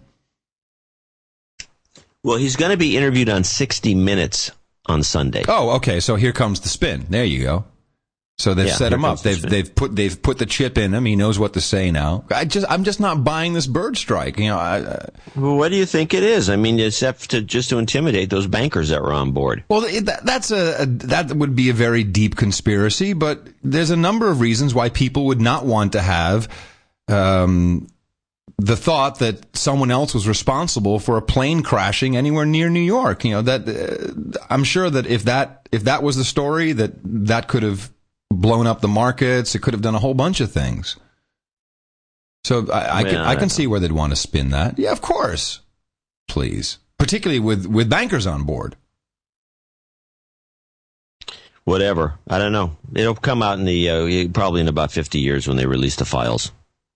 Well, he's going to be interviewed on sixty minutes on Sunday. Oh, okay. So here comes the spin. There you go. So they've yeah, set him up. The they've spin. they've put they've put the chip in him. He knows what to say now. I just I'm just not buying this bird strike. You know. I, uh, well, what do you think it is? I mean, except to just to intimidate those bankers that were on board. Well, it, that, that's a, a that would be a very deep conspiracy. But there's a number of reasons why people would not want to have um, the thought that someone else was responsible for a plane crashing anywhere near New York. You know that uh, I'm sure that if that if that was the story, that that could have blown up the markets. It could have done a whole bunch of things. So I, I Man, can I I can know. see where they'd want to spin that. Yeah, of course. Please, particularly with with bankers on board. Whatever. I don't know. It'll come out in the uh, probably in about fifty years when they release the files.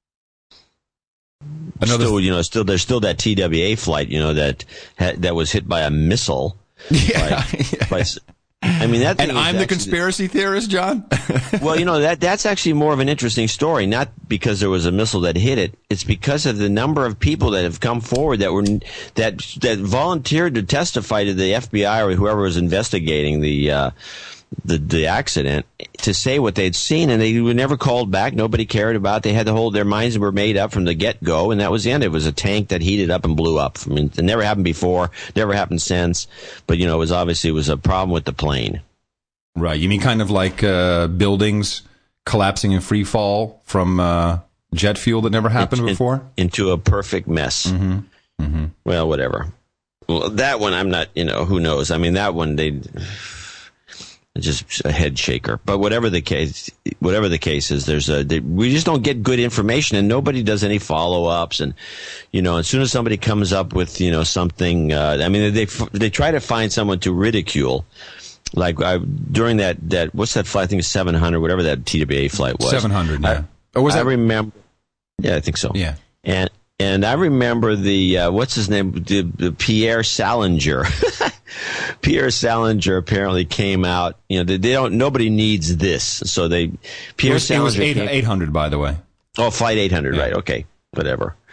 Another still, you know, still there's still that T W A flight, you know, that had, that was hit by a missile. Yeah. By, by, I mean, that. Thing And is I'm the actually- conspiracy theorist, John. Well, you know, that that's actually more of an interesting story, not because there was a missile that hit it. It's because of the number of people that have come forward that were that that volunteered to testify to the F B I or whoever was investigating the uh, the the accident to say what they'd seen, and they were never called back. Nobody cared about it. They had the whole their minds were made up from the get go, and that was the end. It was a tank that heated up and blew up. I mean, it never happened before, never happened since. But you know, it was obviously it was a problem with the plane. Right. You mean kind of like uh, buildings collapsing in free fall from uh, jet fuel that never happened In- before? Into a perfect mess. Mm-hmm. Mm-hmm. Well, whatever. Well, that one, I'm not, you know, who knows? I mean, that one, they just a head shaker. But whatever the case, whatever the case is, there's a, they, we just don't get good information, and nobody does any follow ups. And, you know, as soon as somebody comes up with, you know, something, uh, I mean, they, they try to find someone to ridicule. Like I, during that, that, what's that flight? I think it's seven hundred, whatever that T W A flight was. seven hundred, yeah. I, Or was I that? remember, yeah, I think so. Yeah. And, And I remember the uh, what's his name, the, the Pierre Salinger. Pierre Salinger apparently came out. You know, they, they don't. Nobody needs this, so they. Pierre It was, it was Salinger. eight, came, eight hundred, by the way. oh, flight eight hundred, Yeah. right? Okay, whatever.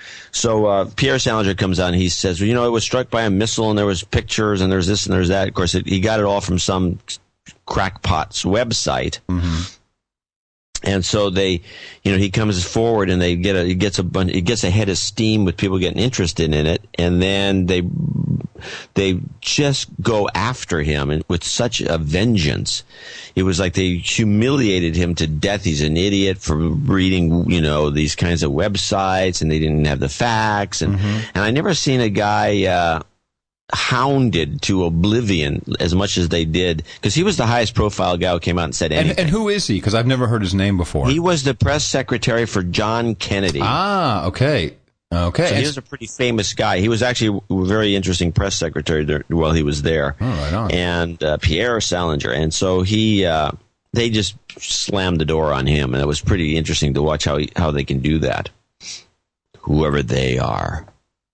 So uh, Pierre Salinger comes on and he says, well, you know, it was struck by a missile and there was pictures and there's this and there's that. Of course, it, he got it all from some crackpot's website. Mm-hmm. And so they, you know, he comes forward and they get a, he gets a bunch, he gets a head of steam with people getting interested in it. And then they, they just go after him and with such a vengeance. It was like they humiliated him to death. He's an idiot for reading, you know, these kinds of websites, and they didn't have the facts. And, mm-hmm. and I never seen a guy, uh, hounded to oblivion as much as they did, because he was the highest profile guy who came out and said anything. And, and who is he? Because I've never heard his name before. He was the press secretary for John Kennedy. Ah, okay. Okay. So he was a pretty famous guy. He was actually a very interesting press secretary there, while he was there. Oh, right on. And uh, Pierre Salinger. And so he, uh, they just slammed the door on him, and it was pretty interesting to watch how he, how they can do that. Whoever they are.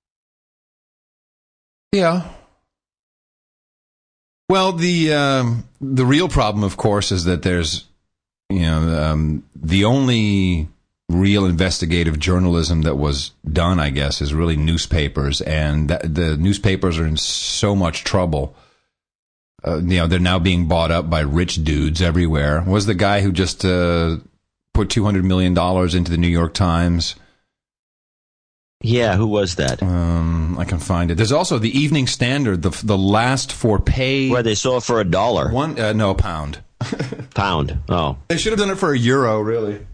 Yeah. Well, the um, the real problem, of course, is that there's, you know, um, the only real investigative journalism that was done, I guess, is really newspapers, and that, the newspapers are in so much trouble. Uh, you know, they're now being bought up by rich dudes everywhere. Was the guy who just uh, put two hundred million dollars into the New York Times? Yeah, who was that? Um, I can find it. There's also the Evening Standard, the the last for pay. Where they sold it for a dollar. One, uh, no, a pound. Pound. Oh, they should have done it for a euro, really.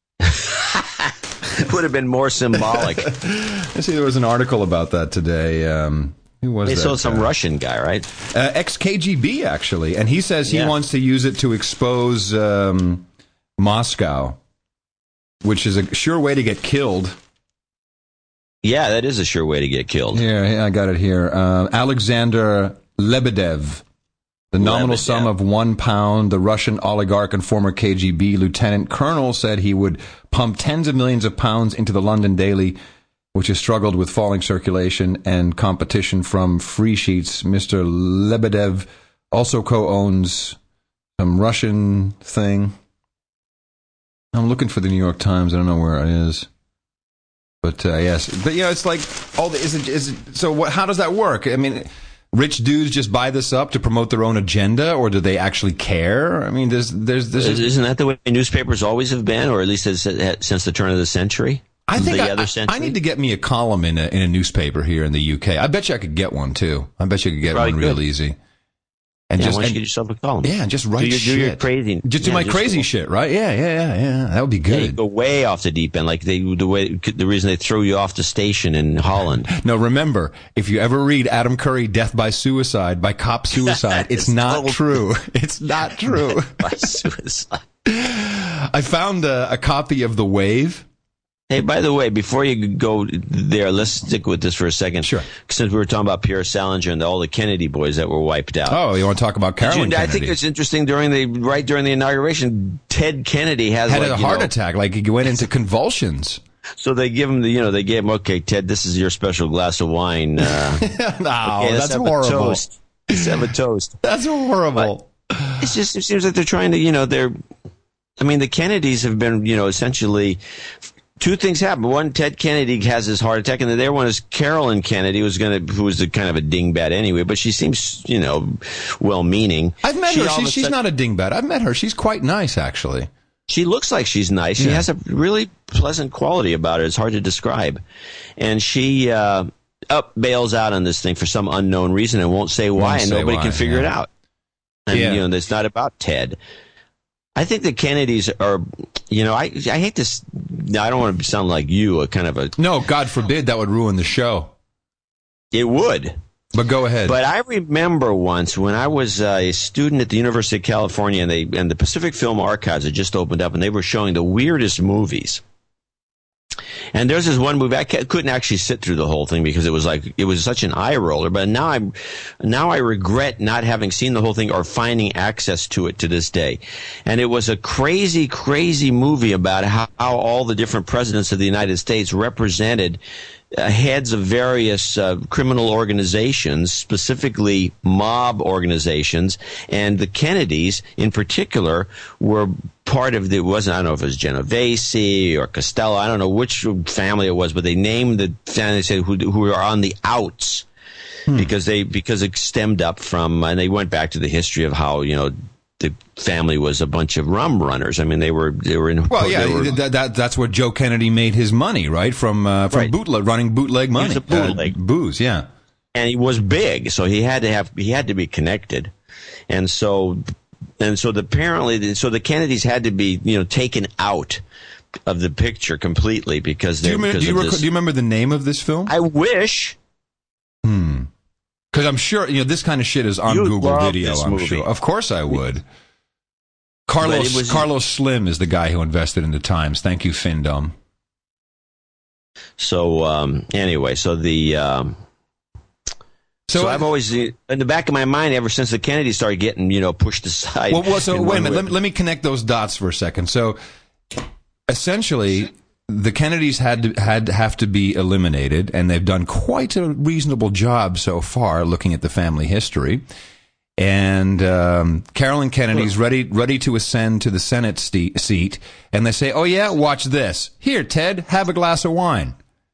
It would have been more symbolic. I see there was an article about that today. Um, who was they that? They sold some guy? Russian guy, right? Uh, ex-K G B, actually, and he says he yeah. wants to use it to expose um, Moscow, which is a sure way to get killed. Yeah, that is a sure way to get killed. Yeah, I got it here. Uh, Alexander Lebedev, the nominal Lebedev. sum of one pound. The Russian oligarch and former K G B lieutenant colonel said he would pump tens of millions of pounds into the London Daily, which has struggled with falling circulation and competition from free sheets. Mister Lebedev also co-owns some Russian thing. I'm looking for the New York Times. I don't know where it is. But uh, yes, but you know, it's like all the is it is it, so. What? How does that work? I mean, rich dudes just buy this up to promote their own agenda, or do they actually care? I mean, there's there's there's isn't that the way newspapers always have been, or at least since the turn of the century? I think the I, other I, century? I need to get me a column in a in a newspaper here in the U K. I bet you I could get one too. I bet you could get Probably one real good. easy. And yeah, just why don't and, you get yourself a column? Yeah, and just write do your, shit. Do your crazy, just do yeah, my just crazy go, shit, right? Yeah, yeah, yeah, yeah. That would be good. Yeah, you go way off the deep end, like they the way the reason they throw you off the station in Holland. No, remember, if you ever read Adam Curry, Death by Suicide, by cop suicide, it's, it's not total. true. It's not true. By suicide. I found a, a copy of The Wave. Hey, by the way, before you go there, let's stick with this for a second. Sure. Since we were talking about Pierre Salinger and all the Kennedy boys that were wiped out. Oh, you want to talk about Carolyn you, Kennedy? I think it's interesting during the, right during the inauguration, Ted Kennedy has had like, a you heart know, attack, like he went into convulsions. So they give him the, you know, they gave him, okay, Ted, this is your special glass of wine. Uh, no, okay, let's that's have horrible. A toast. Let's have a toast. That's horrible. But it's just, it seems like they're trying to, you know, they're, I mean, the Kennedys have been, you know, essentially, two things happen. One, Ted Kennedy has his heart attack, and the other one is Carolyn Kennedy, who's going to, who was a kind of a dingbat anyway, but she seems, you know, well-meaning. I've met she her. all of She's, a she's sudden- not a dingbat. I've met her. She's quite nice, actually. She looks like she's nice. She Yeah. has a really pleasant quality about her. It's hard to describe. And she uh, up bails out on this thing for some unknown reason and won't say why, Won't and say nobody why, can figure yeah. it out. And, Yeah. you know, it's not about Ted. I think the Kennedys are, you know, I I hate this. I don't want to sound like you, a kind of a. No, God forbid that would ruin the show. It would. But go ahead. But I remember once when I was uh, a student at the University of California, and they and the Pacific Film Archives had just opened up, and they were showing the weirdest movies. And there's this one movie I ca- couldn't actually sit through the whole thing because it was like it was such an eye roller. But now I'm now I regret not having seen the whole thing or finding access to it to this day. And it was a crazy, crazy movie about how, how all the different presidents of the United States represented uh, heads of various uh, criminal organizations, specifically mob organizations, and the Kennedys in particular were part of the, it wasn't, I don't know if it was Genovese or Costello, I don't know which family it was, but they named the family, they said, who, who are on the outs. Hmm. Because they because it stemmed up from, and they went back to the history of how, you know, the family was a bunch of rum runners. I mean, they were they were in. Well, yeah, were, that, that that's what Joe Kennedy made his money, right? From uh, from right. bootleg, running bootleg money, he was a bootleg. Uh, booze, yeah. And he was big, so he had to have he had to be connected, and so and so the, apparently so the Kennedys had to be, you know, taken out of the picture completely because they. Do you, do, you rec- do you remember the name of this film? I wish. Hmm. Because I'm sure, you know, this kind of shit is on you Google Video, I'm movie. sure. Of course I would. Carlos was, Carlos Slim is the guy who invested in the Times. Thank you, Findom. So, um, anyway, so the... Um, so, so I've always, in the back of my mind, ever since the Kennedys started getting, you know, pushed aside... Well, well so wait a minute, let me, let me connect those dots for a second. So, essentially... The Kennedys had to, had to have to be eliminated, and they've done quite a reasonable job so far, looking at the family history. And um, Carolyn Kennedy's ready ready to ascend to the Senate st- seat, and they say, "Oh yeah, watch this. Here, Ted, have a glass of wine."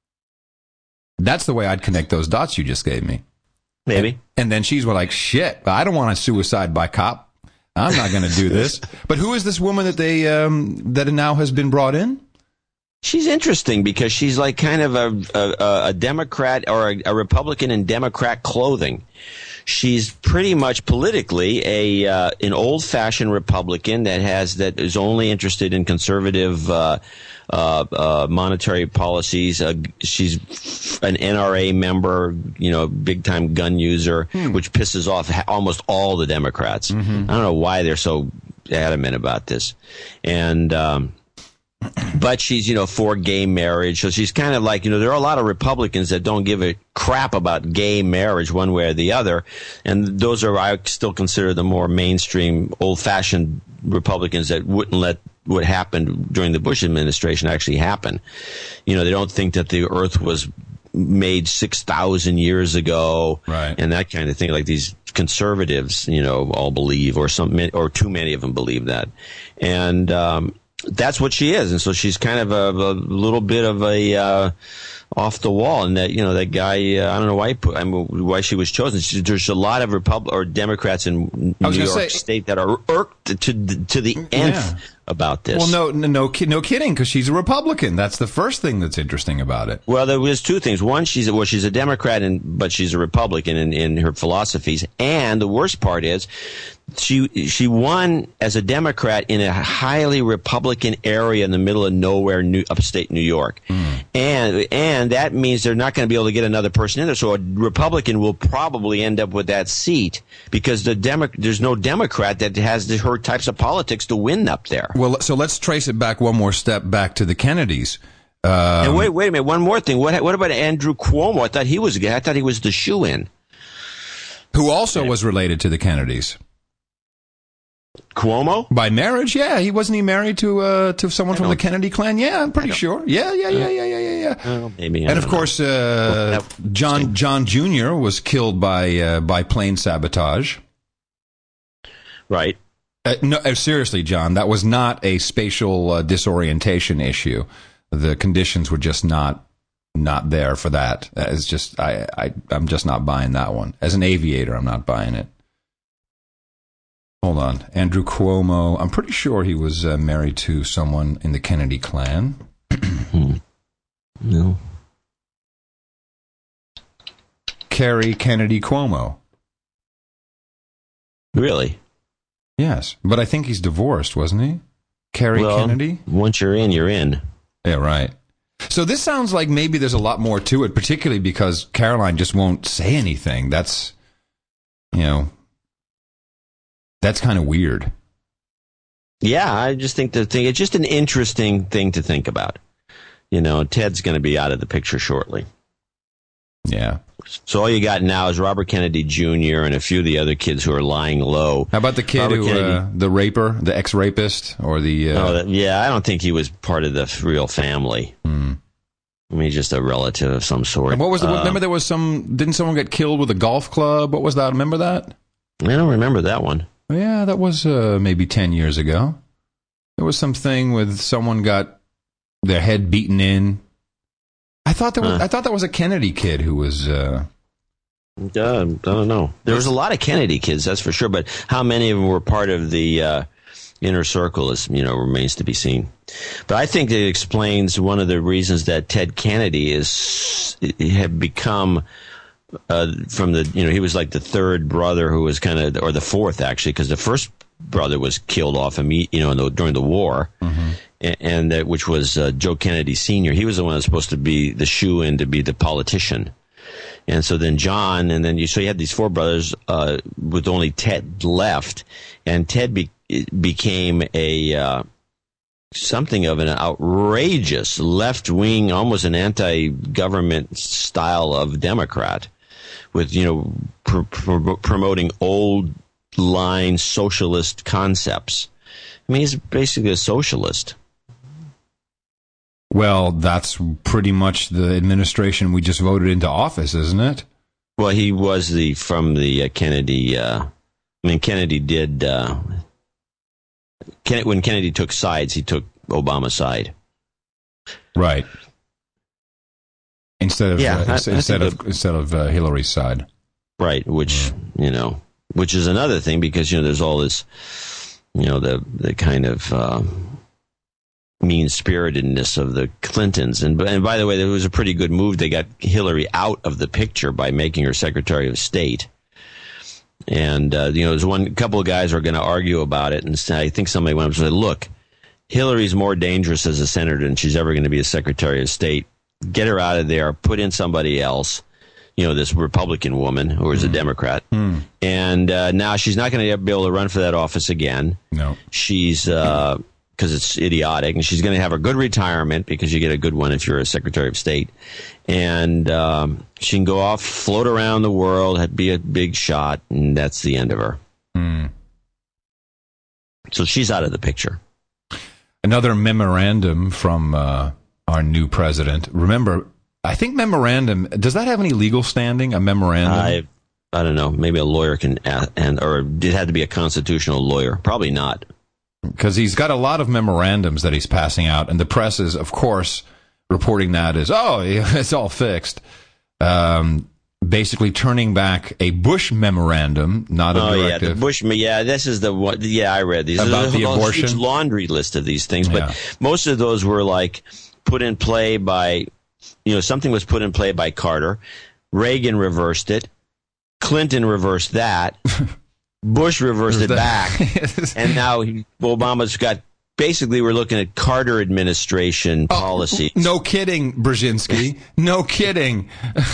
That's the way I'd connect those dots you just gave me. Maybe. And, and then she's like, "Shit, I don't want a suicide by cop. I'm not going to do this." But who is this woman that they um, that now has been brought in? She's interesting because she's like kind of a a, a Democrat or a, a Republican in Democrat clothing. She's pretty much politically a uh, an old-fashioned Republican that has that is only interested in conservative uh, uh, uh, monetary policies. Uh, she's an N R A member, you know, big-time gun user, hmm. which pisses off almost all the Democrats. Mm-hmm. I don't know why they're so adamant about this, and. Um, But she's, you know, for gay marriage. So she's kind of like, you know, there are a lot of Republicans that don't give a crap about gay marriage one way or the other. And those are, I still consider the more mainstream, old-fashioned Republicans that wouldn't let what happened during the Bush administration actually happen. You know, they don't think that the earth was made six thousand years ago. Right. And that kind of thing. Like these conservatives, you know, all believe, or some, or too many of them believe that. And, um, that's what she is, and so she's kind of a, a little bit of a uh, off the wall. And that, you know, that guy, uh, I don't know why he put, I mean, why she was chosen. She, there's a lot of Repub- or Democrats in New York say, State that are irked to to the nth yeah. about this. Well, no, no, no, no kidding, because she's a Republican. That's the first thing that's interesting about it. Well, there was two things. One, she's well, she's a Democrat, and but she's a Republican in, in her philosophies. And the worst part is, she she won as a Democrat in a highly Republican area in the middle of nowhere, New, upstate New York, mm. and and that means they're not going to be able to get another person in there. So a Republican will probably end up with that seat because the Demo- there's no Democrat that has the, her types of politics to win up there. Well, so let's trace it back one more step back to the Kennedys. Um, and wait, wait a minute, one more thing. What what about Andrew Cuomo? I thought he was I thought he was the shoe-in, who also was related to the Kennedys. Cuomo? By marriage, yeah. He wasn't he married to uh, to someone from the Kennedy clan? Yeah, I'm pretty sure. Yeah, yeah, yeah, yeah, yeah, yeah, yeah. Well, maybe. I and of course, uh, John John Junior was killed by uh, by plane sabotage. Right. Uh, no, uh, seriously, John, that was not a spatial uh, disorientation issue. The conditions were just not not there for that. It's just I, I I'm just not buying that one. As an aviator, I'm not buying it. Hold on. Andrew Cuomo, I'm pretty sure he was uh, married to someone in the Kennedy clan. hmm. No. Carrie Kennedy Cuomo. Really? Yes, but I think he's divorced, wasn't he? Carrie well, Kennedy? Once you're in, you're in. Yeah, right. So this sounds like maybe there's a lot more to it, particularly because Caroline just won't say anything. That's, you know... That's kind of weird. Yeah, I just think the thing, it's just an interesting thing to think about. You know, Ted's going to be out of the picture shortly. Yeah. So all you got now is Robert Kennedy Junior and a few of the other kids who are lying low. How about the kid Robert who, uh, the raper, the ex-rapist, or the... Uh... Oh, that, yeah, I don't think he was part of the real family. Hmm. I mean, just a relative of some sort. And what was the, Uh, remember there was some, didn't someone get killed with a golf club? What was that? Remember that? I don't remember that one. Yeah, that was uh, maybe ten years ago. There was something with someone got their head beaten in. I thought there was, Huh. I thought that was a Kennedy kid who was, uh, Uh, I don't know. There was a lot of Kennedy kids, that's for sure, but how many of them were part of the uh, inner circle is, you know, remains to be seen. But I think it explains one of the reasons that Ted Kennedy is had become uh, from the, you know, he was like the third brother who was kind of, or the fourth actually, because the first brother was killed off, imme- you know, in the, during the war, mm-hmm. and, and that, which was uh, Joe Kennedy Senior He was the one that was supposed to be the shoe-in to be the politician. And so then John, and then you, so you had these four brothers, uh, with only Ted left, and Ted be, became a, uh, something of an outrageous left-wing, almost an anti-government style of Democrat, with, you know, pr- pr- promoting old-line socialist concepts. I mean, he's basically a socialist. well, that's pretty much the administration we just voted into office, isn't it? Well, he was the from the uh, Kennedy. Uh, I mean, Kennedy did. Uh, Ken, when Kennedy took sides, he took Obama's side. Right. Instead of Yeah, uh, I- I instead think of the- instead of uh, Hillary's side. Right, which you know, which is another thing because you know there's all this, you know, the the kind of uh, mean-spiritedness of the Clintons, and and by the way, there was a pretty good move. They got Hillary out of the picture by making her Secretary of State. And uh, you know, there's one couple of guys who are going to argue about it, and I think somebody went up and said, "Look, Hillary's more dangerous as a senator than she's ever going to be a Secretary of State. Get her out of there. Put in somebody else." You know, this Republican woman who is mm. a Democrat. Mm. And uh, now she's not going to be able to run for that office again. No. She's, because uh, it's idiotic, and she's going to have a good retirement because you get a good one if you're a Secretary of State. And um, she can go off, float around the world, be a big shot, and that's the end of her. Mm. So she's out of the picture. Another memorandum from uh, our new president. Remember, I think memorandum, does that have any legal standing, a memorandum? I I don't know. Maybe a lawyer can, uh, and or it had to be a constitutional lawyer. Probably not. Because he's got a lot of memorandums that he's passing out, and the press is, of course, reporting that as, oh, it's all fixed. Um, basically turning back a Bush memorandum, not a oh, directive. yeah, the Bush, yeah, this is the one, yeah, I read these. About There's the a, a abortion? huge laundry list of these things, but Yeah. most of those were like put in play by, you know, something was put in play by Carter. Reagan reversed it. Clinton reversed that. Bush reversed it back. And now he, Obama's got, basically we're looking at Carter administration policies. Oh, no kidding, Brzezinski. No kidding.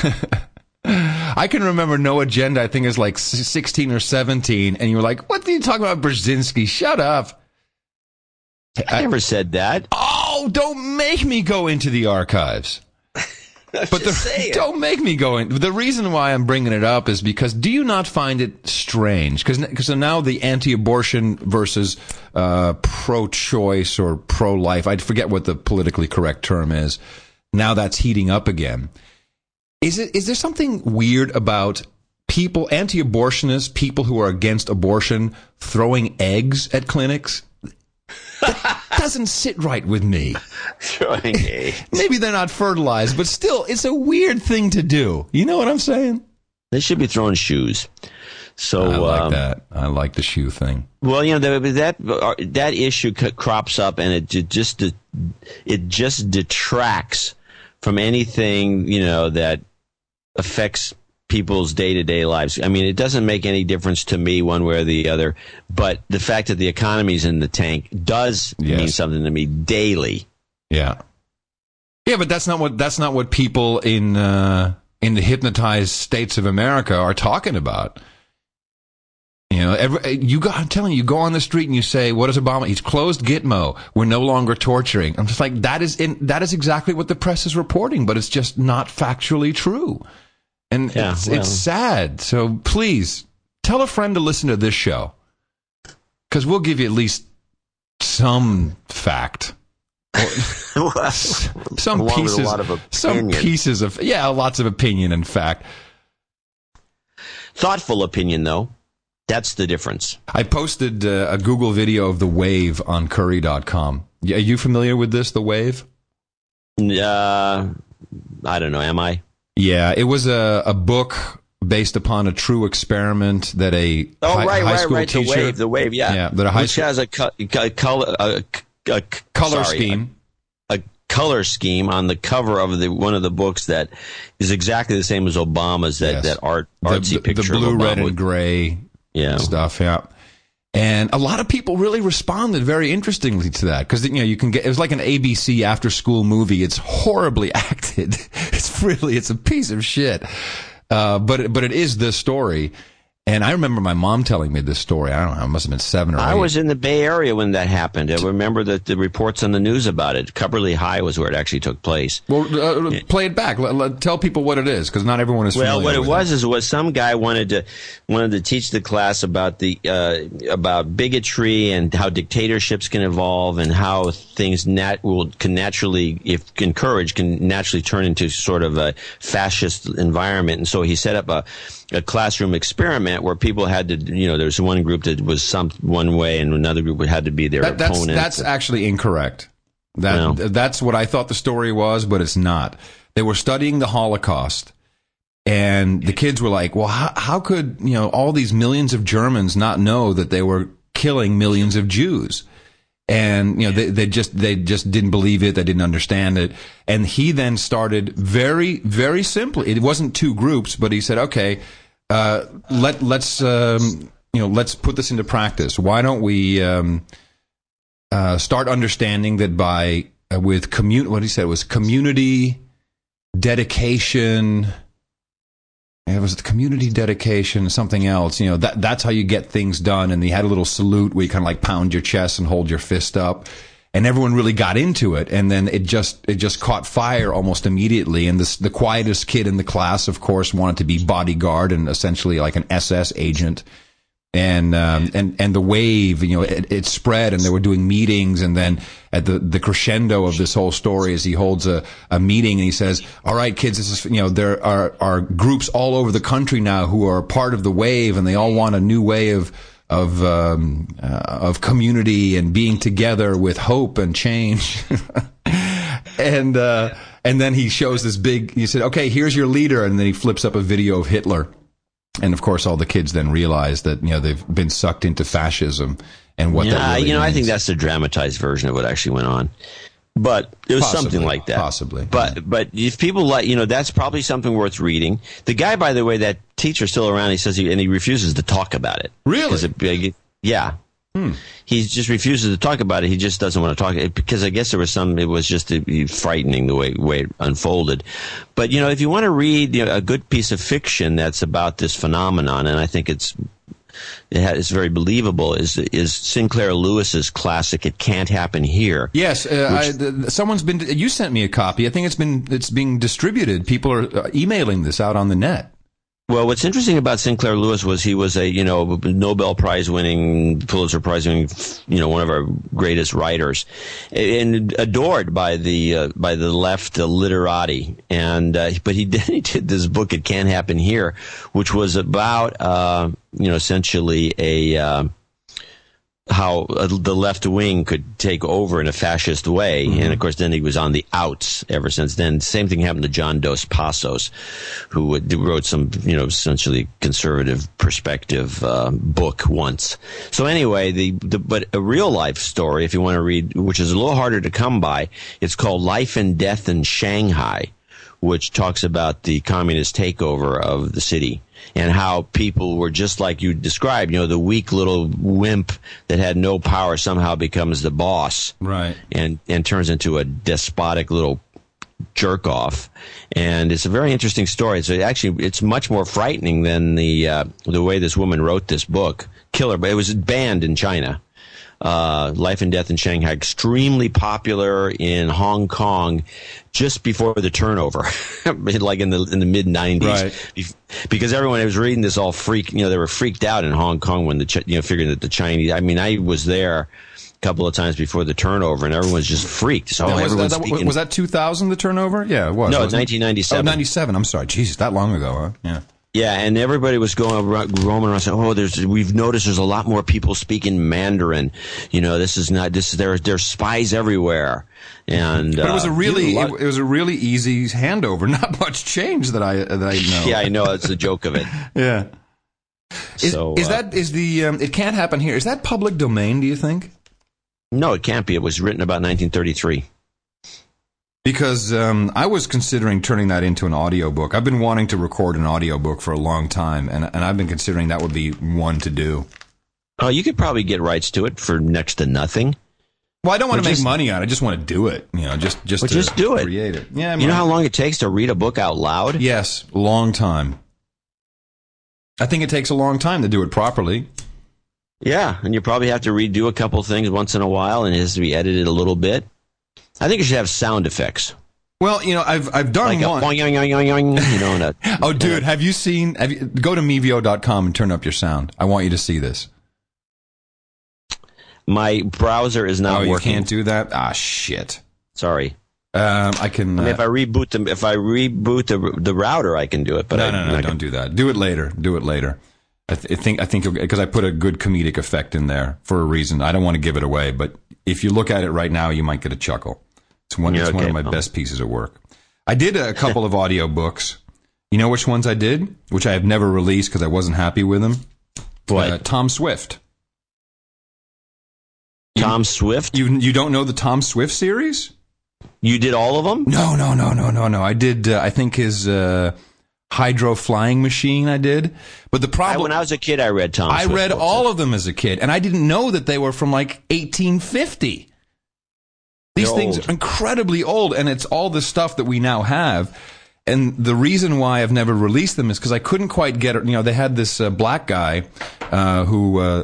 I can remember No Agenda, I think it was like sixteen or seventeen, and you were like, what are you talking about, Brzezinski? Shut up. I never said that. Oh, don't make me go into the archives. But the, don't make me go in. The reason why I'm bringing it up is because do you not find it strange? Because so now the anti-abortion versus uh, pro-choice or pro-life, I forget what the politically correct term is. Now that's heating up again. Is it? Is there something weird about people, anti-abortionists, people who are against abortion, throwing eggs at clinics? That doesn't sit right with me. Throwing eggs. Maybe they're not fertilized, but still, it's a weird thing to do. You know what I'm saying? They should be throwing shoes. So I like um, that. I like the shoe thing. Well, you know that that that issue crops up, and it just it just detracts from anything, you know, that affects people's day-to-day lives. I mean, it doesn't make any difference to me one way or the other, but the fact that the economy's in the tank does Yes. mean something to me daily. Yeah. Yeah, but that's not what that's not what people in uh, in the hypnotized states of America are talking about. You know, every, you go, I'm telling you, you go on the street and you say, "What is Obama? He's closed Gitmo. We're no longer torturing." I'm just like, that is in, that is exactly what the press is reporting, but it's just not factually true. And Yeah, it's, well. it's sad. So please tell a friend to listen to this show, because we'll give you at least some fact. some Along pieces, with a lot of some opinion. pieces of yeah, lots of opinion. In fact, Thoughtful opinion, though. That's the difference. I posted uh, a Google video of the wave on Curry dot com. Are you familiar with this, the wave? Uh, I don't know. Am I? Yeah, it was a, a book based upon a true experiment that a Oh, high, right, high right, school right. teacher, The wave, the wave. Yeah, Yeah, that a high which school- has a, co- a color, a, a, color sorry, scheme. A, a color scheme on the cover of the one of the books that is exactly the same as Obama's. That Yes. that art The- artsy the, picture the blue, of Obama red, and with- gray Yeah. stuff. Yeah. And a lot of people really responded very interestingly to that because, you know, you can get, it was like an A B C after school movie. It's horribly acted. It's really, it's a piece of shit. Uh, but, but it is this story. And I remember my mom telling me this story. I don't know, I must have been seven or eight. I was in the Bay Area when that happened. I remember the, the reports on the news about it. Cumberly High was where it actually took place. Well, uh, play it back. Let, let- tell people what it is, because not everyone is familiar Well, what it with was is was some guy wanted to wanted to teach the class about the uh, about bigotry and how dictatorships can evolve and how things nat- will can naturally, if encouraged, can naturally turn into sort of a fascist environment. And so he set up a a classroom experiment where people had to, you know, there's one group that was some one way and another group had to be their That, that's, opponent. that's actually incorrect. That No. That's what I thought the story was, but it's not. They were studying the Holocaust, and the kids were like, well, how, how could, you know, all these millions of Germans not know that they were killing millions of Jews? And, you know, they, they just, they just didn't believe it. They didn't understand it. And he then started very, very simply. It wasn't two groups, but he said, okay, uh, let, let's, um, you know, let's put this into practice. Why don't we, um, uh, start understanding that by, uh, with commun, what he said was community dedication. It was the community dedication, something else. You know, that that's how you get things done. And he had a little salute where you kind of like pound your chest and hold your fist up. And everyone really got into it. And then it just it just caught fire almost immediately. And this, the quietest kid in the class, of course, wanted to be bodyguard and essentially like an S S agent. And um, and and the wave, you know, it, it spread, and they were doing meetings. And then at the the crescendo of this whole story is he holds a, a meeting and he says, "All right, kids, this is, you know, there are are groups all over the country now who are part of the wave, and they all want a new way of of um, uh, of community and being together with hope and change." and uh, and then he shows this big. He said, "Okay, here's your leader," and then he flips up a video of Hitler. And of course, all the kids then realize that, you know, they've been sucked into fascism and what yeah, that really you know, means. I think that's the dramatized version of what actually went on. But it was Possibly, something like that. possibly, But yeah. but if people like, you know, that's probably something worth reading. The guy, by the way, that teacher's still around. He says he and he refuses to talk about it. Really? 'Cause it- yeah. Hmm. He just refuses to talk about it. He just doesn't want to talk because I guess there was some. It was just uh, frightening the way way it unfolded. But you know, if you want to read, you know, a good piece of fiction that's about this phenomenon, and I think it's it ha- it's very believable, is is Sinclair Lewis's classic "It Can't Happen Here." Yes, uh, I, th- someone's been. You sent me a copy. I think it's been. It's being distributed. People are uh, emailing this out on the net. Well, what's interesting about Sinclair Lewis was he was a, you know, Nobel Prize winning, Pulitzer Prize winning, you know, one of our greatest writers, and adored by the uh, by the left uh, literati. And uh, but he did he did this book, "It Can't Happen Here," which was about uh, you know, essentially a uh, how uh, the left wing could take over in a fascist way. Mm-hmm. And of course, then he was on the outs ever since then. Same thing happened to John Dos Passos, who wrote some, you know, essentially conservative perspective uh, book once. So anyway, the, the but a real life story, if you want to read, which is a little harder to come by, it's called "Life and Death in Shanghai," which talks about the communist takeover of the city and how people were just like you described, you know, the weak little wimp that had no power somehow becomes the boss. Right. And, and turns into a despotic little jerk off. And it's a very interesting story. So actually, it's much more frightening than the, uh, the way this woman wrote this book. Killer, but it was banned in China. Uh, Life and Death in Shanghai, extremely popular in Hong Kong just before the turnover, like in the in the mid nineties, right. Because everyone was reading this all freak, you know, they were freaked out in Hong Kong when the, you know, figuring that the Chinese, I mean, I was there couple of times before the turnover, and everyone's just freaked. So Now, was, everyone's that, speaking. was that two thousand, the turnover? Yeah, it was. No, wasn't it? nineteen ninety-seven. Oh, ninety-seven. I'm sorry. Jesus, that long ago, huh? Yeah. Yeah, and everybody was going around, roaming around saying, "Oh, there's we've noticed there's a lot more people speaking Mandarin. You know, this is not this. There, there's spies everywhere." And But it was a uh, really, lot- it, it was a really easy handover. Not much change that I that I know. yeah, I know it's a joke of it. Yeah. Is, So, is uh, that is the um, it can't happen here? Is that public domain? Do you think? No, it can't be. It was written about nineteen thirty-three. Because um, I was considering turning that into an audiobook. I've been wanting to record an audiobook for a long time, and and I've been considering that would be one to do. Oh, you could probably get rights to it for next to nothing. Well, I don't want Well, to make just- money on it. I just want to do it. You know, just just Well, to just do it. create it. Yeah, I You know might. how long it takes to read a book out loud? Yes, long time. I think it takes a long time to do it properly. Yeah, and you probably have to redo a couple things once in a while, and it has to be edited a little bit. I think you should have sound effects. Well, you know, I've I've done Like a one. boing, yoing, yoing, yoing, yoing, you know, and a, Oh, dude, have you seen? Have you, go to mevio dot com and turn up your sound. I want you to see this. my browser is not oh, you working. can't do that? Ah, shit. Sorry. Um, I can. I mean, uh, if I reboot the if I reboot the the router, I can do it. But no, I, no, no, I don't do that. Do it later. Do it later. I, th- I think I think because I put a good comedic effect in there for a reason. I don't want to give it away, but if you look at it right now, you might get a chuckle. It's one. Yeah, it's one okay. of my best pieces of work. I did a couple of audio books. You know which ones I did? Which I have never released because I wasn't happy with them. What? Uh, Tom Swift. Tom Swift. You you don't know the Tom Swift series? You did all of them? No, no, no, no, no, no. I did. Uh, I think his uh, Hydro Flying Machine. I did, but the I, problem. when I was a kid, I read Tom. I Swift read books. all of them as a kid, and I didn't know that they were from like eighteen fifty. These They're things old. are incredibly old, and it's all the stuff that we now have. And the reason why I've never released them is because I couldn't quite get it. You know, they had this uh, black guy uh, who, uh,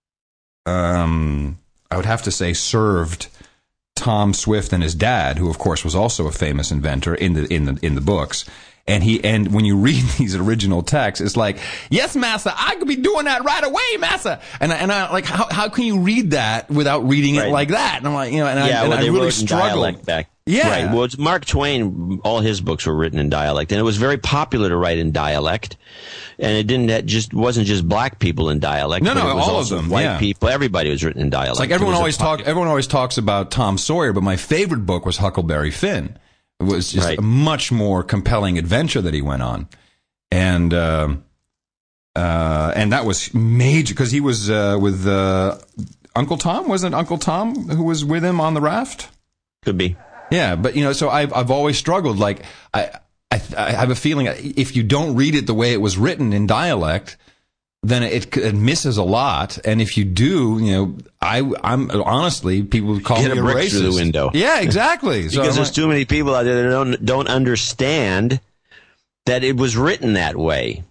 um, I would have to say, served Tom Swift and his dad, who of course was also a famous inventor in the in the in the books. And he and when you read these original texts, it's like, yes, massa, I could be doing that right away, massa. And I, and I like, how how can you read that without reading it Right. like that? And I'm like, you know, and I, Yeah, and well, I they really wrote in struggled. dialect back. Yeah. Right. Well, it's Mark Twain, all his books were written in dialect, and it was very popular to write in dialect. And it didn't, that just wasn't just black people in dialect. No, but no, it was all of also them, White yeah. people, everybody was written in dialect. It's like It everyone was a always pop- talk. Everyone always talks about Tom Sawyer, but my favorite book was Huckleberry Finn. It was just Right. a much more compelling adventure that he went on, and um, uh, and that was major because he was uh, with uh, Uncle Tom. Wasn't it Uncle Tom who was with him on the raft? Could be. Yeah, but you know, so I've I've always struggled. Like I I, I have a feeling if you don't read it the way it was written in dialect, then it, it misses a lot. And if you do, you know, I I'm honestly people would call Get me a a brick racist. through the window. Yeah, exactly. So Because I'm there's like- too many people out there that don't don't understand that it was written that way.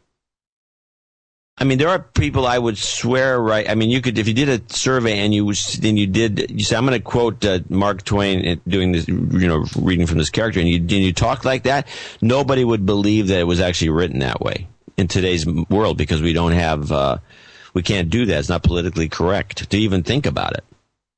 I mean, there are people I would swear, right? I mean, you could, if you did a survey and you was, then you did, you say, I'm going to quote uh, Mark Twain doing this, you know, reading from this character, and you and you talk like that, nobody would believe that it was actually written that way in today's world because we don't have, uh, we can't do that. It's not politically correct to even think about it.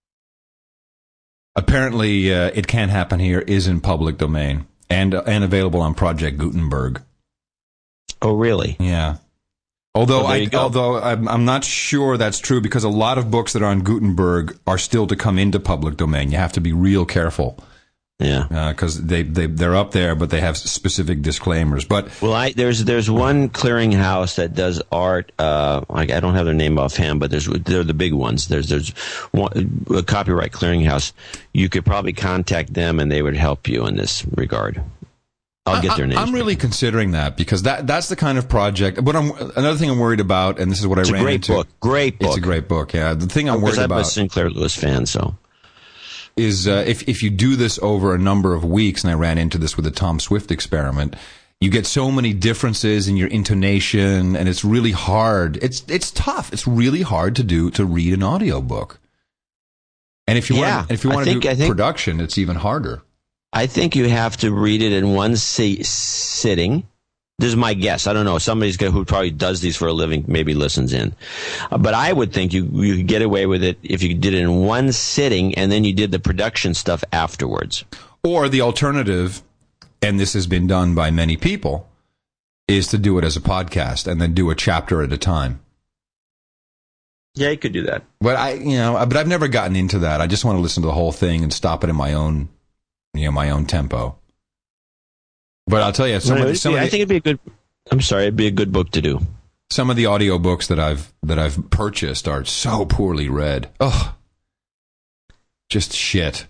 apparently, uh, It Can't Happen Here is in public domain and uh, and available on Project Gutenberg. Oh, really? Yeah. Although Well, there I, you go. although I'm, I'm not sure that's true because a lot of books that are on Gutenberg are still to come into public domain. You have to be real careful Yeah. because they they they're up there, but they have specific disclaimers. But Well, I, there's there's one clearinghouse that does art. Uh, I, I don't have their name offhand, but there's they're the big ones. There's there's one, a copyright clearinghouse. You could probably contact them, and they would help you in this regard. I'll get their I, names. I'm really considering that because that that's the kind of project. But I'm, another thing I'm worried about, and this is what It's I a ran great into. book. Great book. It's a great book. Yeah, the thing I'm Because worried I'm a about Sinclair Lewis fan, so. is uh, if if you do this over a number of weeks, and I ran into this with the Tom Swift experiment, you get so many differences in your intonation, and it's really hard. It's it's tough. It's really hard to do to read an audiobook. And if you Yeah, want, if you I want to think- do I think- production, it's even harder. I think you have to read it in one si- sitting, This is my guess. I don't know. Somebody's got, who probably does these for a living maybe listens in. Uh, but I would think you you could get away with it if you did it in one sitting and then you did the production stuff afterwards. Or the alternative, and this has been done by many people, is to do it as a podcast and then do a chapter at a time. Yeah, you could do that. But I, you know, but I've never gotten into that. I just want to listen to the whole thing and stop it in my own, you know, my own tempo. But I'll tell you, some Well, of the, it'd some be- of I the, think it'd be a good. I'm sorry, it'd be a good book to do. some of the audio books that I've that I've purchased are so poorly read. Ugh, just shit.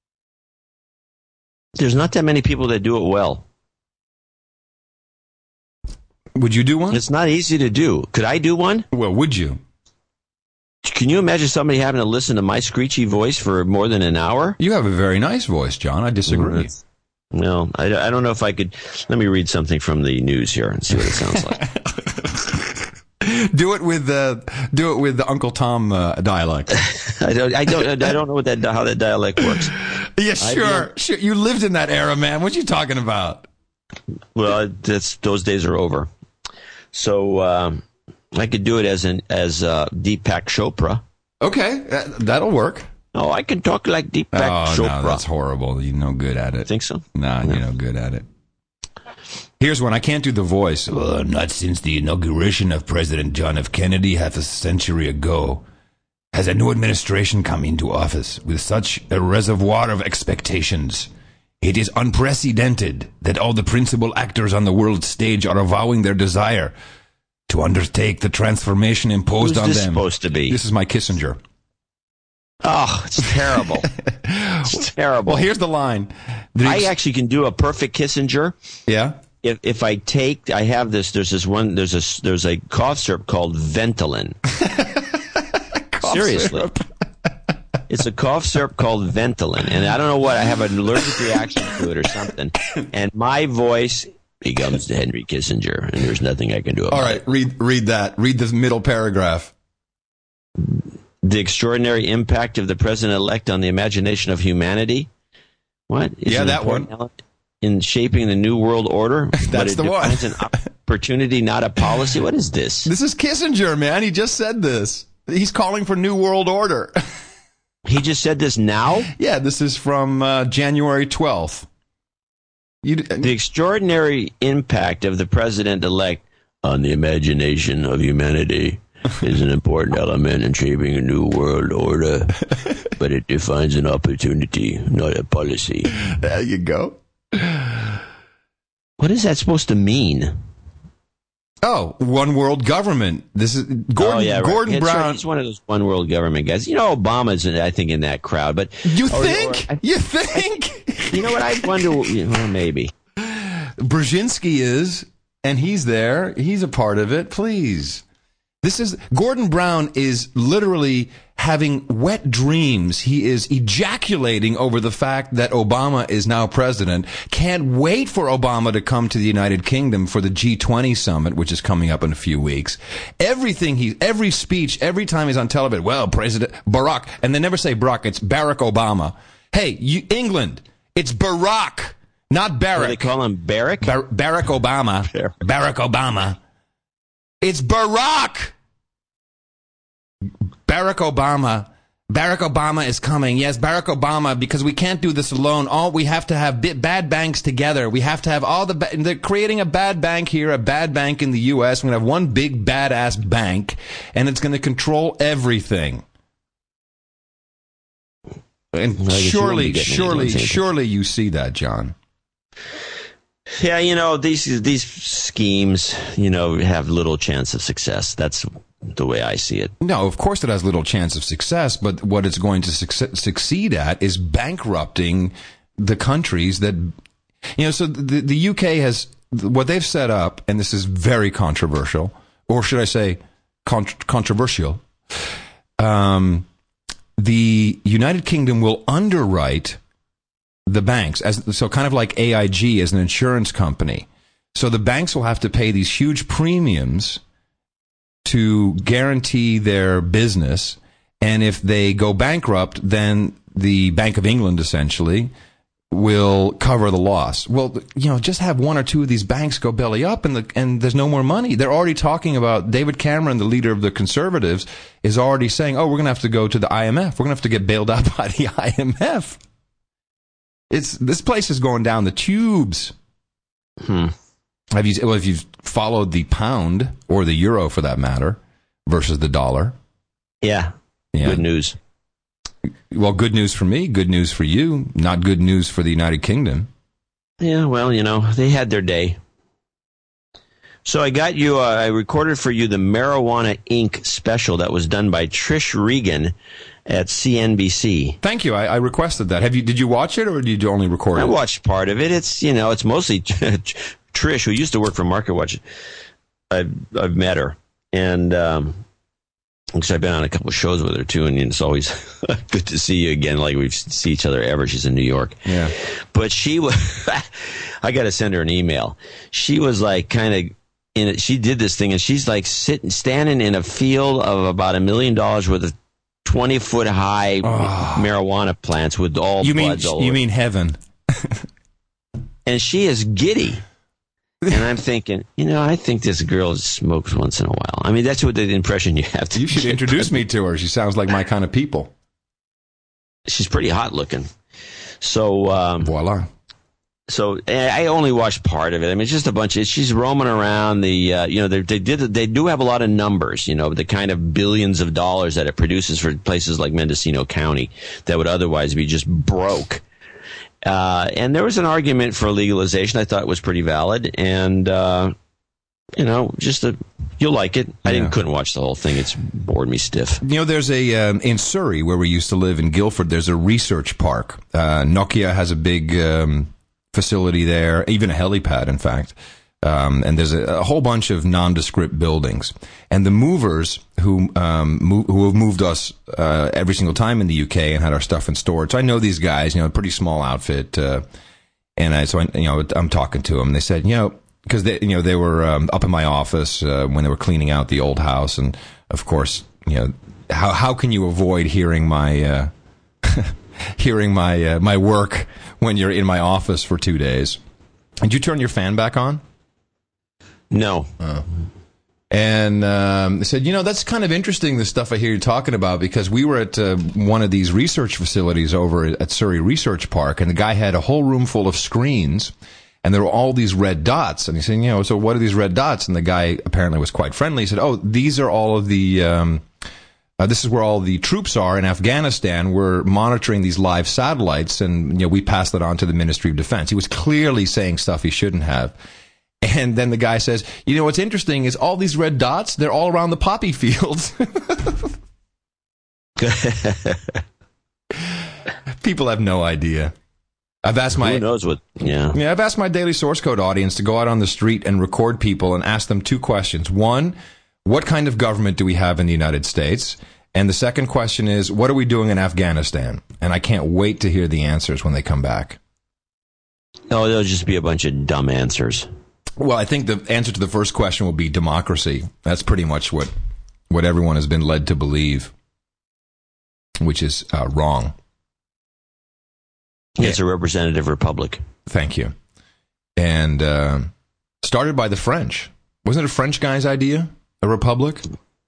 There's not that many people that do it well. Would you do one? It's not easy to do. Could I do one? Well, would you? Can you imagine somebody having to listen to my screechy voice for more than an hour? You have a very nice voice, John. I disagree. It's- No, I, I don't know if I could. Let me read something from the news here and see what it sounds like. Do it with the do it with the Uncle Tom uh, dialect. I don't. I don't. I don't know what that how that dialect works. Yeah, I sure, don't- sure. You lived in that era, man. What you talking about? Well, that's those days are over. So um, I could do it as an as uh, Deepak Chopra. Okay, that, that'll work. Oh, I can talk like Deepak Oh Chopra. no, that's horrible. You're no good at it. Think so? Nah, you're no good at it. Here's one. I can't do the voice. Uh, not since the inauguration of President John F. Kennedy half a century ago has a new administration come into office with such a reservoir of expectations. It is unprecedented that all the principal actors on the world stage are avowing their desire to undertake the transformation imposed Who's on this them. supposed to be? This is my Kissinger. Oh, it's terrible. It's terrible. Well, here's the line. The I ex- actually can do a perfect Kissinger. yeah? If if I take, I have this. There's this one. There's a there's a cough syrup called Ventolin. Seriously, syrup. it's a cough syrup called Ventolin, and I don't know what. I have an allergic reaction to it or something. And my voice becomes the Henry Kissinger, and there's nothing I can do about All right, it. read read that. Read the middle paragraph. The extraordinary impact of the president-elect on the imagination of humanity. What? Is Yeah, an that important one. element in shaping the new world order. But That's it the one. defines an opportunity, not a policy. What is this? This is Kissinger, man. He just said this. He's calling for New World Order. He just said this now? Yeah, this is from uh, January twelfth. You, The extraordinary impact of the president-elect on the imagination of humanity is an important element in shaping a new world order, but it defines an opportunity, not a policy. there you go. What is that supposed to mean? Oh, one world government. This is Gordon, oh, yeah, right. Gordon It's right. Brown. He's one of those one world government guys. You know, Obama's, I think, in that crowd. But You or- think? or I- you think? you know what? I wonder. Well, maybe. Brzezinski is, and he's there. He's a part of it. Please. This is Gordon Brown is literally having wet dreams. He is ejaculating over the fact that Obama is now president. Can't wait for Obama to come to the United Kingdom for the G twenty summit, which is coming up in a few weeks. Everything he, every speech, every time he's on television, well, President Barack, and they never say Barack, it's Barack Obama. Hey, you, England, it's Barack, not What do they Barack. call him? Barrack? Bar- Barack Obama. Barack. Barack Obama. It's Barack. Barack Obama. Barack Obama is coming. Yes, Barack Obama, because we can't do this alone. All we have to have bi- bad banks together. We have to have all the. Ba- they're creating a bad bank here, a bad bank in the U S. We're gonna have one big badass bank, and it's gonna control everything. And Well, I guess you won't surely, be getting surely, anyone saying- surely, you see that, John. Yeah, you know, these these schemes, you know, have little chance of success. That's the way I see it. No, of course it has little chance of success, but what it's going to suc- succeed at is bankrupting the countries that, you know, so the, the U K has, what they've set up, and this is very controversial, or should I say con- controversial, um, the United Kingdom will underwrite the banks, as so kind of like A I G as an insurance company. So the banks will have to pay these huge premiums to guarantee their business, and if they go bankrupt, then the Bank of England essentially will cover the loss. Well, you know, just have one or two of these banks go belly up and the, and there's no more money. They're already talking about David Cameron, the leader of the Conservatives, is already saying, oh, we're going to have to go to the I M F. We're going to have to get bailed out by the I M F. It's, this place is going down the tubes. Hmm. Have you, well, if you've followed the pound or the euro for that matter versus the dollar. Yeah. Yeah. Good news. Well, good news for me, good news for you, not good news for the United Kingdom. Yeah, well, you know, they had their day. So I got you, uh, I recorded for you the Marijuana Incorporated special that was done by Trish Regan at C N B C. Thank you. I, I requested that. Have you? Did you watch it or did you only record it? I watched part of it. It's, you know, it's mostly Trish, who used to work for MarketWatch. I've, I've met her. And, um, because I've been on a couple of shows with her too, and it's always good to see you again. Like we see each other ever. She's in New York. Yeah. But she was, I got to send her an email. She was like kind of in it. She did this thing, and she's like sitting, standing in a field of about a million dollars worth of twenty foot high oh. marijuana plants with all you mean buds all you over. mean heaven? And she is giddy. And I'm thinking, you know, I think this girl smokes once in a while. I mean, that's what the impression you have to You should get. introduce me to her. She sounds like my kind of people. She's pretty hot looking. So, um, voila. So I only watched part of it. I mean, it's just a bunch of, she's roaming around the, uh, you know, they, they did, they do have a lot of numbers, you know, the kind of billions of dollars that it produces for places like Mendocino County that would otherwise be just broke. Uh, and there was an argument for legalization I thought was pretty valid. And, uh, you know, just a, you'll like it. I Yeah. didn't, couldn't watch the whole thing. It's bored me stiff. You know, there's a, um, in Surrey, where we used to live in Guildford, there's a research park. Uh, Nokia has a big, um, facility there, even a helipad, in fact. Um, and there's a, a whole bunch of nondescript buildings. And the movers who, um, move, who have moved us, uh, every single time in the U K and had our stuff in storage. So I know these guys, you know, a pretty small outfit. Uh, and I, so I, you know, I'm talking to them. They said, you know, because they, you know, they were, um, up in my office, uh, when they were cleaning out the old house. And of course, you know, how, how can you avoid hearing my, uh, hearing my, uh, my work when you're in my office for two days? Did you turn your fan back on? No. Oh. And um, they said, you know, that's kind of interesting, the stuff I hear you talking about, because we were at uh, one of these research facilities over at Surrey Research Park, and the guy had a whole room full of screens, and there were all these red dots. And he said, you know, so what are these red dots? And the guy apparently was quite friendly. He said, oh, these are all of the, um, uh, this is where all the troops are in Afghanistan. We're monitoring these live satellites, and, you know, we pass that on to the Ministry of Defense. He was clearly saying stuff he shouldn't have. And then the guy says, you know, what's interesting is all these red dots, they're all around the poppy fields. People have no idea. I've asked my, Who knows what, yeah. yeah, I've asked my Daily Source Code audience to go out on the street and record people and ask them two questions. One, what kind of government do we have in the United States? And the second question is, what are we doing in Afghanistan? And I can't wait to hear the answers when they come back. Oh, there'll just be a bunch of dumb answers. Well, I think the answer to the first question will be democracy. That's pretty much what, what everyone has been led to believe, which is uh, wrong. It's a representative republic. Thank you. And uh, started by the French. Wasn't it a French guy's idea, a republic?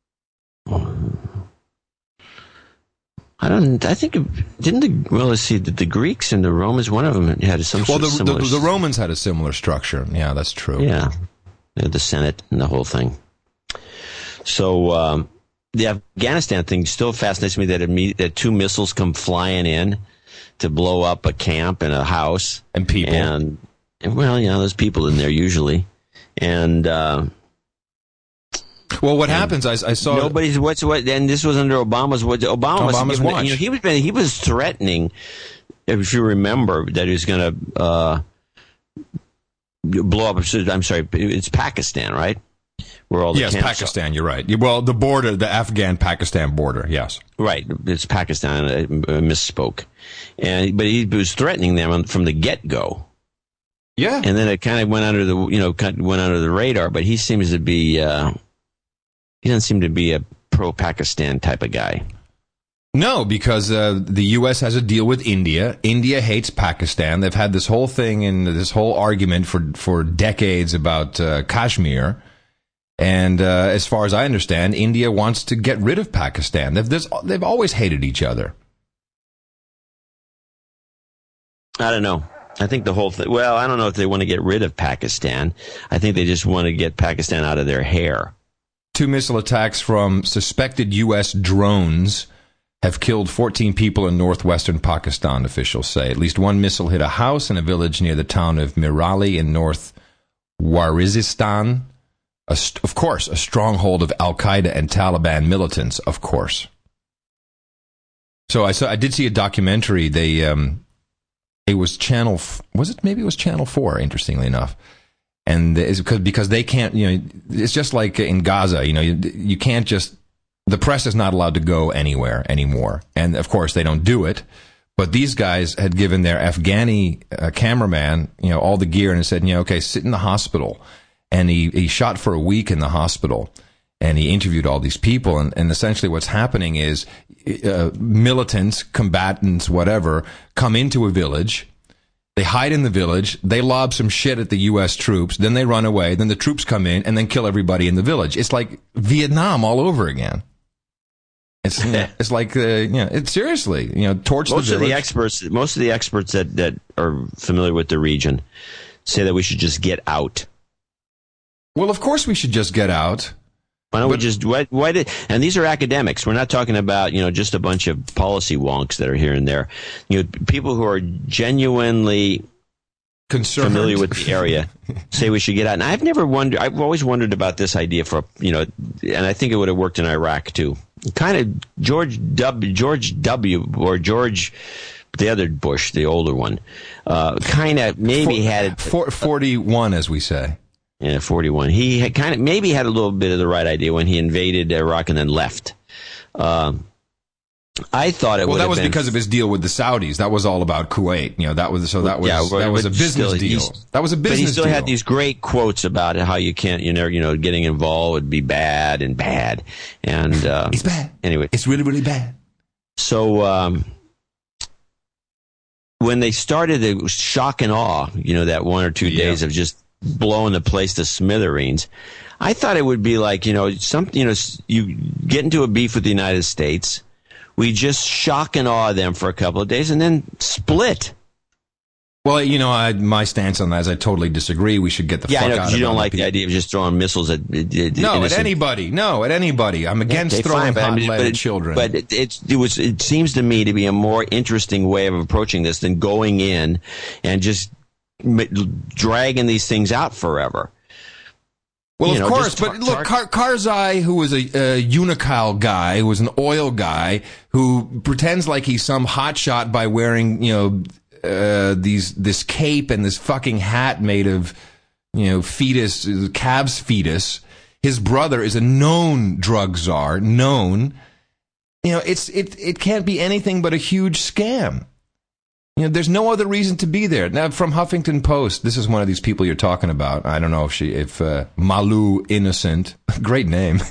I don't. I think didn't the well. Let's see. The, the Greeks and the Romans. One of them had some. Well, sort the, of similar, the the Romans had a similar structure. Yeah, that's true. Yeah, the Senate and the whole thing. So um, the Afghanistan thing still fascinates me that it, that two missiles come flying in to blow up a camp and a house and people. And, and well, you know, there's people in there usually, and. Uh, Well, what happens? I, I saw nobody's what's what, and this was under Obama's. What Obama Obama's was, watch. You know, he was he was threatening, if you remember, that he was going to uh, blow up. I'm sorry, it's Pakistan, right? Where all the yes, camps Pakistan. Are. You're right. Well, the border, the Afghan-Pakistan border. Yes, right. It's Pakistan. I misspoke, and but he was threatening them from the get-go. Yeah, and then it kind of went under the you know went under the radar. But he seems to be. Uh, He doesn't seem to be a pro-Pakistan type of guy. No, because uh, the U S has a deal with India. India hates Pakistan. They've had this whole thing and this whole argument for, for decades about uh, Kashmir. And uh, as far as I understand, India wants to get rid of Pakistan. They've, this, they've always hated each other. I don't know. I think the whole thing, well, I don't know if they want to get rid of Pakistan. I think they just want to get Pakistan out of their hair. Two missile attacks from suspected U S drones have killed fourteen people in northwestern Pakistan, officials say. At least one missile hit a house in a village near the town of Mirali in North Waziristan. A st- of course, a stronghold of Al-Qaeda and Taliban militants, of course. So I saw, I did see a documentary. They, um, it was Channel, f- was it? Maybe it was Channel four, interestingly enough. And it's because, because they can't, you know, it's just like in Gaza, you know, you, you can't just, the press is not allowed to go anywhere anymore. And of course they don't do it. But these guys had given their Afghani uh, cameraman, you know, all the gear and said, you know, okay, sit in the hospital. And he, he shot for a week in the hospital. And he interviewed all these people. And, and essentially what's happening is uh, militants, combatants, whatever, come into a village. They hide in the village. They lob some shit at the U S troops. Then they run away. Then the troops come in and then kill everybody in the village. It's like Vietnam all over again. It's it's like uh, you know, it's seriously, you know, torch most the village. Of the experts, most of the experts that, that are familiar with the region say that we should just get out. Well, of course we should just get out. Why don't but, we just why, why did? And these are academics. We're not talking about, you know, just a bunch of policy wonks that are here and there. You know, people who are genuinely concerned, familiar with the area, say we should get out. And I've never wondered. I've always wondered about this idea for, you know, and I think it would have worked in Iraq too. Kind of George W. George W. or George, the other Bush, the older one, uh, kind of maybe For, had it. For, forty-one, as we say. Yeah, forty-one. He had kind of maybe had a little bit of the right idea when he invaded Iraq and then left. Um, I thought it well, would that have was been, because of his deal with the Saudis. That was all about Kuwait. You know, that was so that was yeah, well, that was a business still, deal. That was a business deal. But he still deal. had these great quotes about how you can't, you know, you know, getting involved would be bad and bad. And uh, it's bad. Anyway, it's really really bad. So um, when they started the shock and awe, you know, that one or two yeah. days of just blowing the place to smithereens, I thought it would be like, you know, something, you know, you get into a beef with the United States. We just shock and awe them for a couple of days and then split. Well, you know, I, my stance on that is I totally disagree. We should get the yeah, fuck I know, out of it. You don't like people. the idea of just throwing missiles at, at no, innocent. at anybody. No, at anybody. I'm against okay, throwing fine, but, hot I mean, lead but at it, children. But it, it's, it was. It seems to me to be a more interesting way of approaching this than going in and just m- dragging these things out forever. Well, you of know, course, tar- but look, tar- Kar- Karzai, who was a, a Unocal guy, who was an oil guy, who pretends like he's some hotshot by wearing, you know, uh, these this cape and this fucking hat made of, you know, fetus, calf's fetus. His brother is a known drug czar, known. You know, it's it it can't be anything but a huge scam. You know, there's no other reason to be there. Now, from Huffington Post, this is one of these people you're talking about. I don't know if she, if uh, Malu Innocent, great name,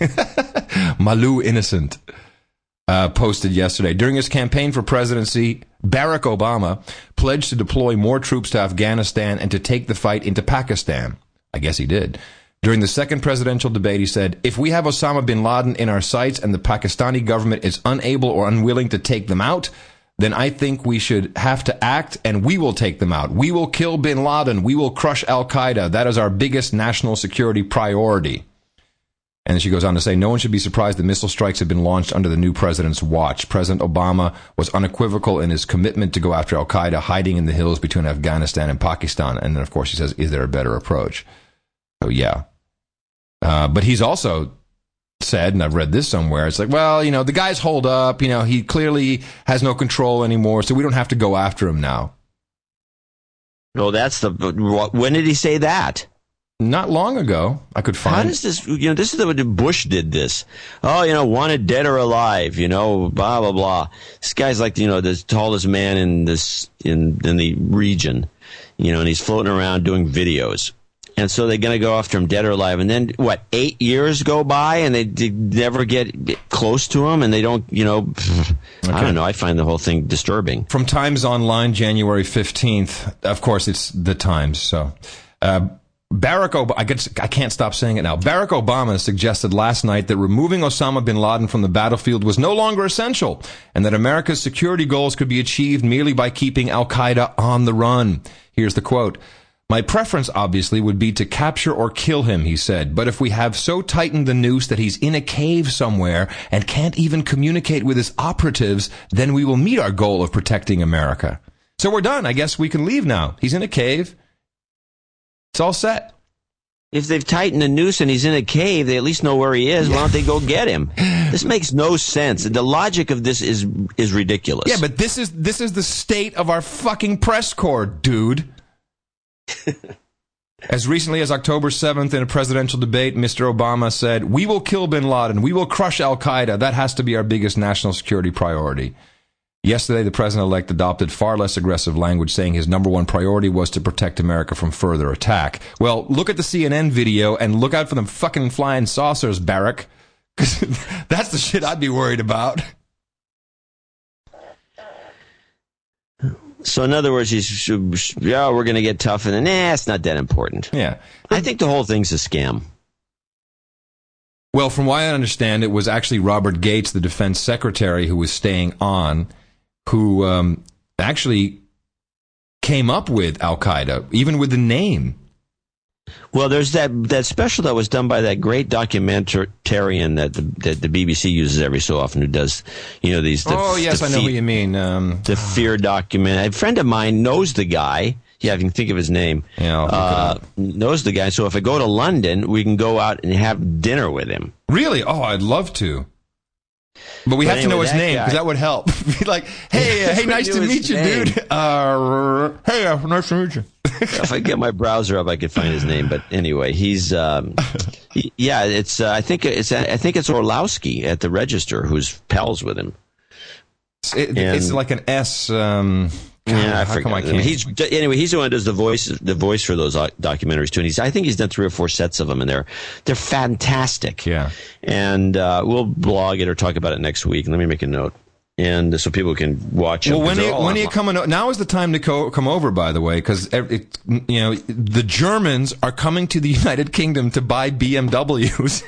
Malu Innocent, uh, posted yesterday. During his campaign for presidency, Barack Obama pledged to deploy more troops to Afghanistan and to take the fight into Pakistan. I guess he did. During the second presidential debate, he said, if we have Osama bin Laden in our sights and the Pakistani government is unable or unwilling to take them out, then I think we should have to act and we will take them out. We will kill bin Laden. We will crush Al-Qaeda. That is our biggest national security priority. And then she goes on to say, no one should be surprised that missile strikes have been launched under the new president's watch. President Obama was unequivocal in his commitment to go after Al-Qaeda, hiding in the hills between Afghanistan and Pakistan. And then, of course, he says, is there a better approach? So, yeah. Uh, but he's also said, and I've read this somewhere, it's like, well, you know, the guy's holed up, you know, he clearly has no control anymore, so we don't have to go after him now. No, that's the, when did he say that? Not long ago, I could find. How does this, you know, this is the way Bush did this. Oh, you know, wanted dead or alive, you know, blah, blah, blah. This guy's like, you know, the tallest man in this, in, in the region, you know, and he's floating around doing videos. And so they're going to go after him dead or alive. And then, what, eight years go by and they, they never get close to him and they don't, you know, Okay. I don't know. I find the whole thing disturbing. From Times Online, January fifteenth. Of course, it's the Times. So, uh, Barack Obama, I, guess, I can't stop saying it now. Barack Obama suggested last night that removing Osama bin Laden from the battlefield was no longer essential, and that America's security goals could be achieved merely by keeping Al-Qaeda on the run. Here's the quote. My preference, obviously, would be to capture or kill him, he said. But if we have so tightened the noose that he's in a cave somewhere and can't even communicate with his operatives, then we will meet our goal of protecting America. So we're done. I guess we can leave now. He's in a cave. It's all set. If they've tightened the noose and he's in a cave, they at least know where he is. Why don't they go get him? This makes no sense. The logic of this is is ridiculous. Yeah, but this is this is the state of our fucking press corps, dude. As recently as October seventh in a presidential debate, Mister Obama said, we will kill bin Laden. We will crush Al-Qaeda. That has to be our biggest national security priority. Yesterday, the president-elect adopted far less aggressive language, saying his number one priority was to protect America from further attack. Well, look at the C N N video and look out for them fucking flying saucers, Barack. Because that's the shit I'd be worried about. So in other words, he's, yeah, we're going to get tough, and then, nah, it's not that important. Yeah. I think the whole thing's a scam. Well, from what I understand, it was actually Robert Gates, the defense secretary, who was staying on, who um, actually came up with Al-Qaeda, even with the name. Well, there's that that special that was done by that great documentarian that the, that the B B C uses every so often, who does, you know, these. The, oh yes, the I know fe- what you mean. Um, the fear document. A friend of mine knows the guy. Yeah, I can think of his name. Yeah, I'll look uh, it up. knows the guy. So if I go to London, we can go out and have dinner with him. Really? Oh, I'd love to. But we But have to anyway, know his that name, because guy- that would help. Be like, hey, uh, hey, We nice knew to his meet you, name. dude. Uh, hey, uh, nice to meet you. If I get my browser up, I could find his name. But anyway, he's um, he, yeah. It's uh, I think it's I think it's Orlowski at the Register who's pals with him. It, And- it's like an S. Um, God, Yeah, I how come I forgot. can't? He's anyway. He's the one who does the voice, the voice for those doc- documentaries too. And he's, I think he's done three or four sets of them, and they're they're fantastic. Yeah. And uh, we'll blog it or talk about it next week. Let me make a note, and so people can watch it. Well, when are you, when are you coming? o- Now is the time to co- come over, by the way, because you know the Germans are coming to the United Kingdom to buy B M Ws.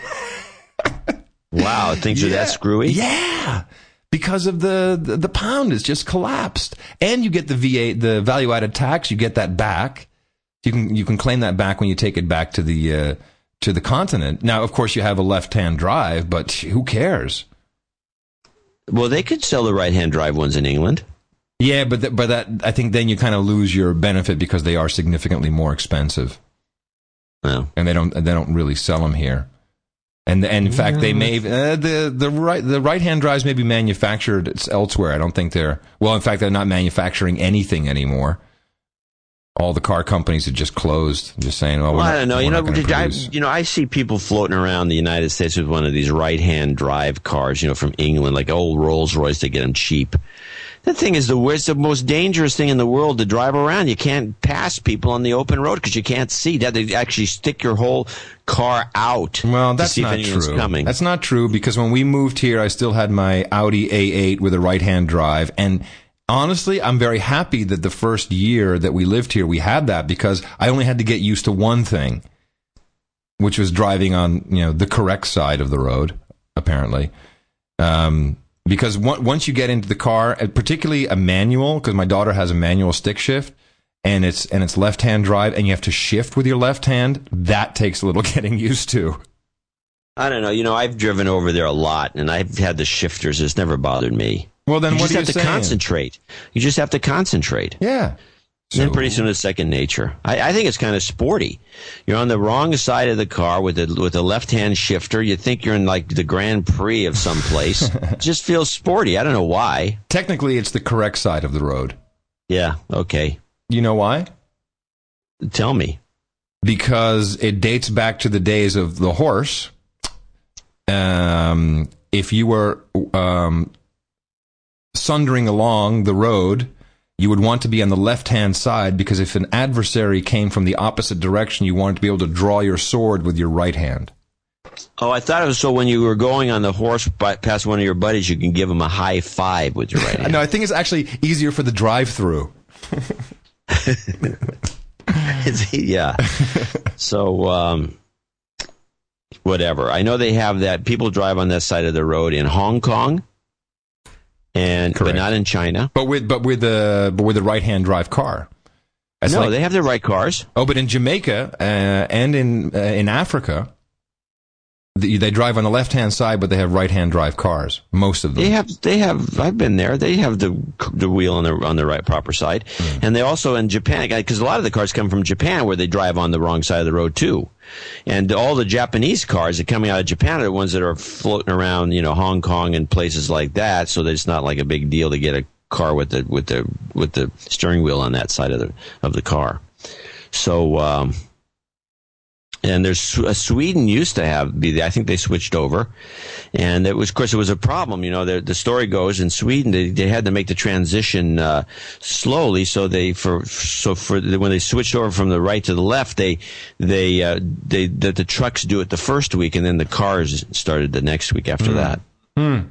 Wow, things are Yeah. that screwy. Yeah, because of the, the the pound has just collapsed, and you get the V A, the value added tax. You get that back. You can you can claim that back when you take it back to the uh, to the continent. Now, of course, you have a left hand drive, but who cares? Well, they could sell the right-hand drive ones in England. Yeah, but th- but that I think then you kind of lose your benefit because they are significantly more expensive, Well, and they don't they don't really sell them here. And and in fact, they may uh, the the right the right hand drives may be manufactured elsewhere. I don't think they're well. In fact, they're not manufacturing anything anymore. All the car companies have just closed. Just saying, well, well we're I not, don't know. we're You know, not gonna did I, produce. you know, I see people floating around the United States with one of these right-hand drive cars, you know, from England, like old Rolls Royce. They get them cheap. The thing is, the it's the most dangerous thing in the world to drive around. You can't pass people on the open road because you can't see. That they actually stick your whole car out. Well, that's to see not if anyone's true. coming. That's not true because when we moved here, I still had my Audi A eight with a right-hand drive, and honestly, I'm very happy that the first year that we lived here, we had that because I only had to get used to one thing, which was driving on, you know, the correct side of the road, apparently. Um, because one, once you get into the car, and particularly a manual, because my daughter has a manual stick shift, and it's and it's left-hand drive, and you have to shift with your left hand, that takes a little getting used to. I don't know. You know, I've driven over there a lot, and I've had the shifters. It's never bothered me. Well, then you what just are have you to saying? concentrate. You just have to concentrate. Yeah. And then So- pretty soon it's second nature. I, I think it's kind of sporty. You're on the wrong side of the car with a with a left hand shifter. You think you're in like the Grand Prix of some place. It just feels sporty. I don't know why. Technically, it's the correct side of the road. Yeah. Okay. You know why? Tell me. Because it dates back to the days of the horse. Um, if you were um, sundering along the road, you would want to be on the left-hand side because if an adversary came from the opposite direction, you wanted to be able to draw your sword with your right hand. Oh, I thought it was so when you were going on the horse by, past one of your buddies, you can give him a high five with your right hand. No, I think it's actually easier for the drive-through. It's, yeah. So, um, whatever. I know they have that. People drive on that side of the road in Hong Kong, and Correct. but not in China. But with but with the but with the right-hand drive car. That's no, like, they have the right cars. oh, but in Jamaica uh, and in uh, in Africa, the, they drive on the left-hand side, but they have right-hand drive cars. Most of them. They have. They have. I've been there. They have the the wheel on the on the right proper side, mm. and they also in Japan, because a lot of the cars come from Japan, where they drive on the wrong side of the road too. And all the Japanese cars that are coming out of Japan are the ones that are floating around, you know, Hong Kong and places like that. So that it's not like a big deal to get a car with the with the with the steering wheel on that side of the of the car. So, um, and there's uh, Sweden used to have be. I think they switched over, and it was, of course, it was a problem. You know, the, the story goes in Sweden they, they had to make the transition uh, slowly. So they for so for when they switched over from the right to the left, they they uh, they the, the trucks do it the first week, and then the cars started the next week after mm. that. Mm.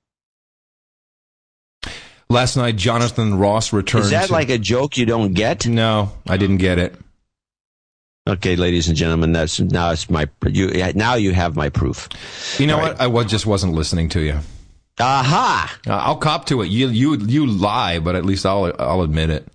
Last night, Jonathan Ross returned. Is that to, like a joke you don't get? No, I didn't get it. Okay, ladies and gentlemen, that's now it's my you now you have my proof. You know All what? right. I was, just wasn't listening to you. Aha! Uh, I'll cop to it. You you you lie, but at least I'll I'll admit it.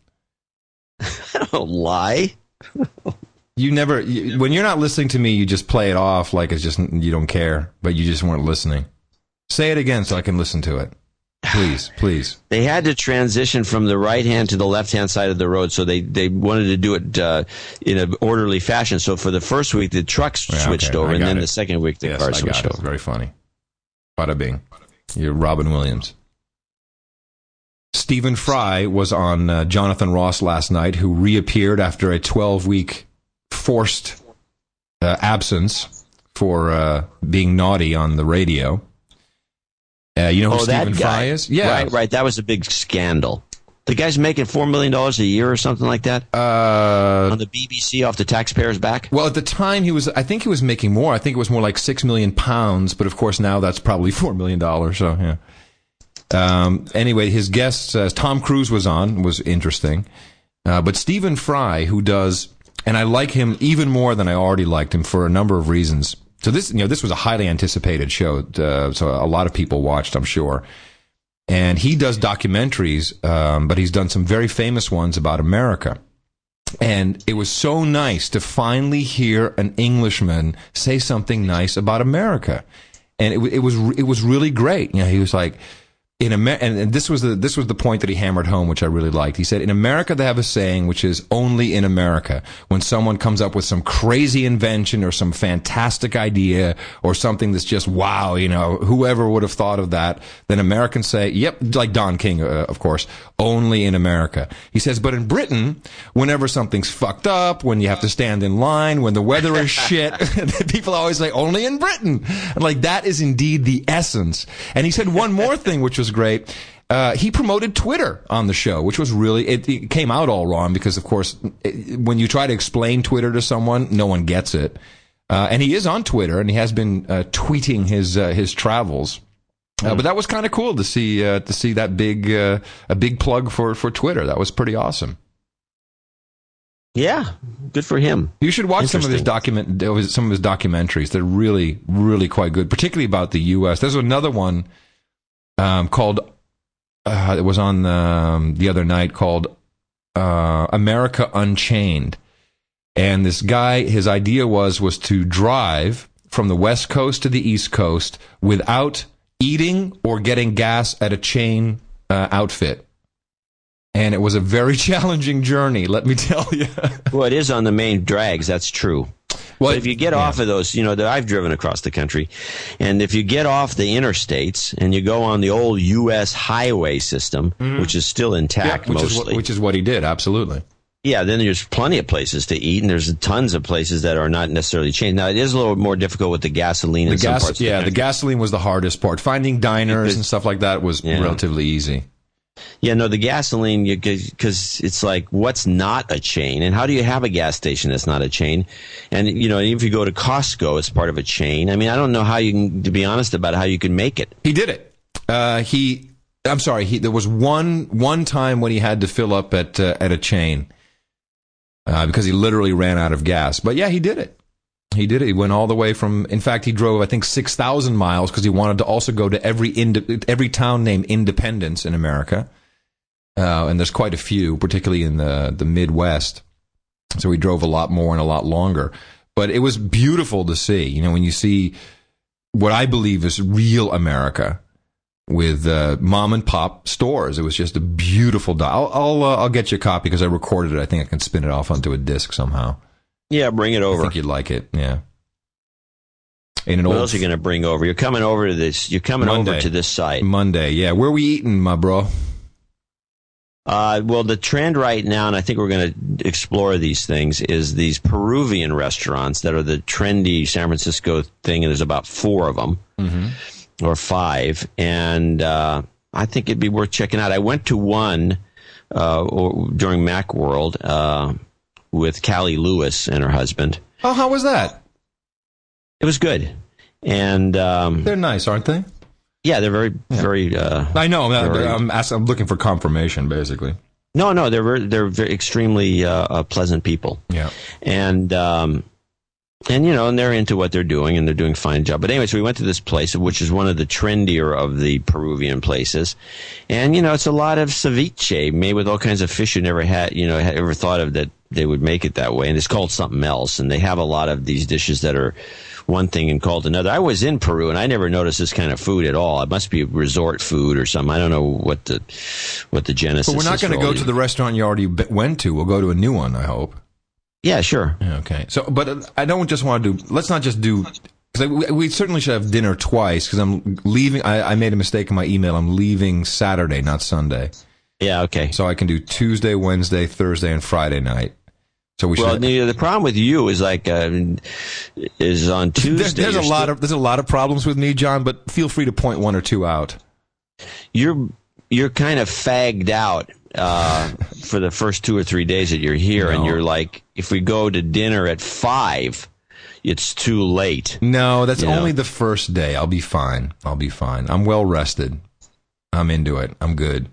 I don't lie. You never you, when you're not listening to me, you just play it off like it's just you don't care, but you just weren't listening. Say it again so I can listen to it. Please, please. They had to transition from the right hand to the left hand side of the road, so they, they wanted to do it uh, in an orderly fashion. So for the first week, the trucks Yeah, switched okay, over, I and got then it. the second week, the Yes, cars I switched got it. over. Very funny. Bada bing. You're Robin Williams. Stephen Fry was on uh, Jonathan Ross last night, who reappeared after a twelve-week forced uh, absence for uh, being naughty on the radio. Uh, you know who Oh, Stephen that Fry guy. is? Yeah. Right, right. That was a big scandal. The guy's making four million dollars a year or something like that Uh, on the B B C off the taxpayers' back. well, at the time, he was. I think he was making more. I think it was more like six million pounds. But of course, now that's probably four million dollars. So yeah. Um, anyway, his guest, uh, Tom Cruise, was on. Was interesting. Uh, but Stephen Fry, who does, and I like him even more than I already liked him for a number of reasons. So this, you know, this was a highly anticipated show. Uh, so a lot of people watched, I'm sure. And he does documentaries, um, but he's done some very famous ones about America. And it was so nice to finally hear an Englishman say something nice about America. And it, it was it was really great. You know, he was like, in Amer- and, and this was the this was the point that he hammered home, which I really liked. He said, in America, they have a saying, which is only in America. When someone comes up with some crazy invention or some fantastic idea or something that's just, wow, you know, whoever would have thought of that, then Americans say, yep, like Don King, uh, of course, only in America. He says, but in Britain, whenever something's fucked up, when you have to stand in line, when the weather is shit, people always say, only in Britain. And like, that is indeed the essence. And he said one more thing, which was great. Uh, he promoted Twitter on the show, which was really, it, it came out all wrong because, of course, it, when you try to explain Twitter to someone, no one gets it. Uh, and he is on Twitter, and he has been uh, tweeting his uh, his travels. Uh, but that was kind of cool to see uh, to see that big uh, a big plug for, for Twitter. That was pretty awesome. Yeah, good for him. You should watch some of his document some of his documentaries. They're really really quite good, particularly about the U S. There's another one um, called uh, it was on um, the other night called uh, America Unchained. And this guy, his idea was was to drive from the West Coast to the East Coast without eating or getting gas at a chain uh, outfit. And it was a very challenging journey, let me tell you. Well, it is on the main drags, that's true. Well, but if you get yeah. off of those, you know, that I've driven across the country, and if you get off the interstates and you go on the old U S highway system, mm-hmm. which is still intact yeah, which mostly. Is what, which is what he did, absolutely. Yeah, then there's plenty of places to eat, and there's tons of places that are not necessarily changed. Now, it is a little more difficult with the gasoline in the gas, some parts of yeah, the country. the gasoline was the hardest part. Finding diners Because, and stuff like that was yeah. relatively easy. Yeah, no, the gasoline, because it's like, what's not a chain? And how do you have a gas station that's not a chain? And, you know, if you go to Costco, it's part of a chain. I mean, I don't know how you can, to be honest about how you can make it. He did it. Uh, he, I'm sorry, he, there was one, one time when he had to fill up at, uh, at a chain, uh, because he literally ran out of gas. But yeah, he did it. He did it. He went all the way from, in fact, he drove, I think, six thousand miles because he wanted to also go to every ind- every town named Independence in America. Uh, and there's quite a few, particularly in the, the Midwest. So he drove a lot more and a lot longer. But it was beautiful to see, you know, when you see what I believe is real America with uh, mom and pop stores. It was just a beautiful. Do- I'll I'll, uh, I'll get you a copy because I recorded it. I think I can spin it off onto a disc somehow. Yeah, bring it over. I think you'd like it. Yeah. In an what old else are you going to bring over? You're coming over to this. You're coming Monday. over to this site Monday. Yeah, where are we eating, my bro? Uh, well, the trend right now, and I think we're going to explore these things, is these Peruvian restaurants that are the trendy San Francisco thing, and there's about four of them, mm-hmm. or five, and uh, I think it'd be worth checking out. I went to one uh, or, during Macworld uh, with Callie Lewis and her husband. Oh, how was that? It was good, and um, they're nice, aren't they? Yeah, they're very, yeah. very. Uh, I know. I'm, very, I'm, asking, I'm looking for confirmation, basically. No, no, they're very, they're very extremely uh, uh, pleasant people. Yeah, and um, and you know, and they're into what they're doing, and they're doing a fine job. But anyway, so we went to this place, which is one of the trendier of the Peruvian places, and you know, it's a lot of ceviche made with all kinds of fish you never had, you know, had ever thought of that they would make it that way, and it's called something else. And they have a lot of these dishes that are one thing and called another. I was in Peru and I never noticed this kind of food at all. It must be resort food or something. I don't know what the what the genesis is. But we're not going to go to the restaurant you already went to. We'll go to a new one, I hope. Yeah, sure. Okay. So, but I don't just want to do. Let's not just do. Because we, we certainly should have dinner twice. Because I'm leaving. I, I made a mistake in my email. I'm leaving Saturday, not Sunday. Yeah. Okay. So I can do Tuesday, Wednesday, Thursday, and Friday night. So we well, should. the, the problem with you is like uh, is on Tuesday. There's, there's a lot still, of there's a lot of problems with me, John. But feel free to point one or two out. You're you're kind of fagged out uh, for the first two or three days that you're here, no. and you're like, if we go to dinner at five, it's too late. No, that's you only know? the first day. I'll be fine. I'll be fine. I'm well rested. I'm into it. I'm good.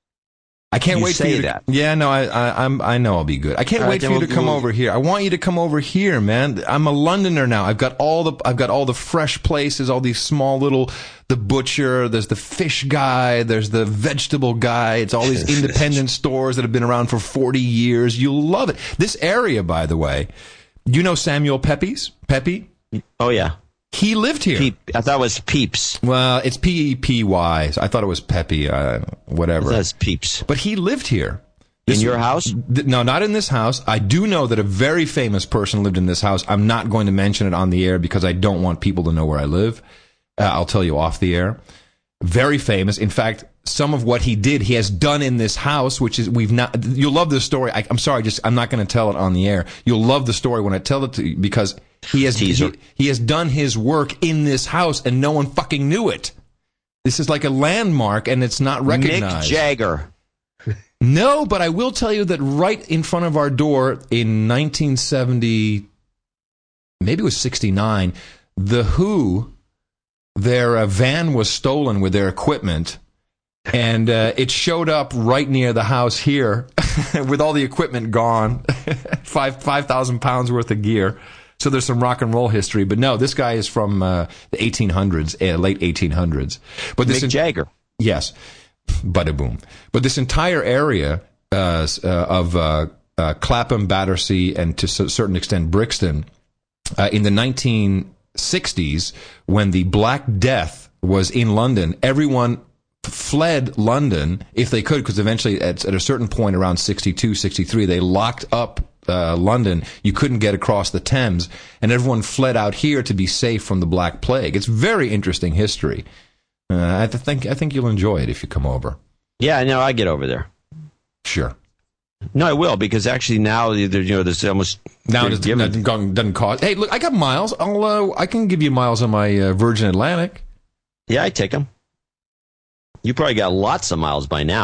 I can't you wait say for you to, that. Yeah, no, I, I, I'm, I know I'll be good. I can't all wait right, for you we'll, to come we'll, over here. I want you to come over here, man. I'm a Londoner now. I've got all the, I've got all the fresh places, all these small little, the butcher. There's the fish guy. There's the vegetable guy. It's all these independent stores that have been around for forty years. You'll love it. This area, by the way, you know Samuel Pepys? Pepe? Oh yeah. He lived here. Peep. I thought it was Peeps. Well, it's P E P Y. So I thought it was Pepe, uh, whatever. That's Peeps. But he lived here. This in your house? Th- no, not in this house. I do know that a very famous person lived in this house. I'm not going to mention it on the air because I don't want people to know where I live. Uh, I'll tell you off the air. Very famous. In fact, some of what he did, he has done in this house, which is, we've not, you'll love this story. I, I'm sorry, just, I'm not going to tell it on the air. You'll love the story when I tell it to you because he has, he, he has done his work in this house and no one fucking knew it. This is like a landmark and it's not recognized. Mick Jagger. No, but I will tell you that right in front of our door in nineteen seventy, maybe it was sixty-nine, The Who, their uh, van was stolen with their equipment, and uh, it showed up right near the house here with all the equipment gone, five five thousand pounds worth of gear. So there's some rock and roll history, but no, this guy is from uh, the eighteen hundreds, uh, late eighteen hundreds. But this Mick Jagger. Yes. Bada boom. But this entire area uh, uh, of uh, uh, Clapham, Battersea, and to a certain extent Brixton, uh, in the nineteen sixties, when the Black Death was in London, everyone fled London if they could, because eventually at, at a certain point around sixty-two, sixty-three, they locked up uh, London. You couldn't get across the Thames, and everyone fled out here to be safe from the Black Plague. It's very interesting history. Uh, I think I think you'll enjoy it if you come over. Yeah, no, I get over there. Sure. No, I will, because actually now you know there's almost now it doesn't, doesn't cost. Hey, look, I got miles. I'll uh, I can give you miles on my uh, Virgin Atlantic. Yeah, I take them. You probably got lots of miles by now.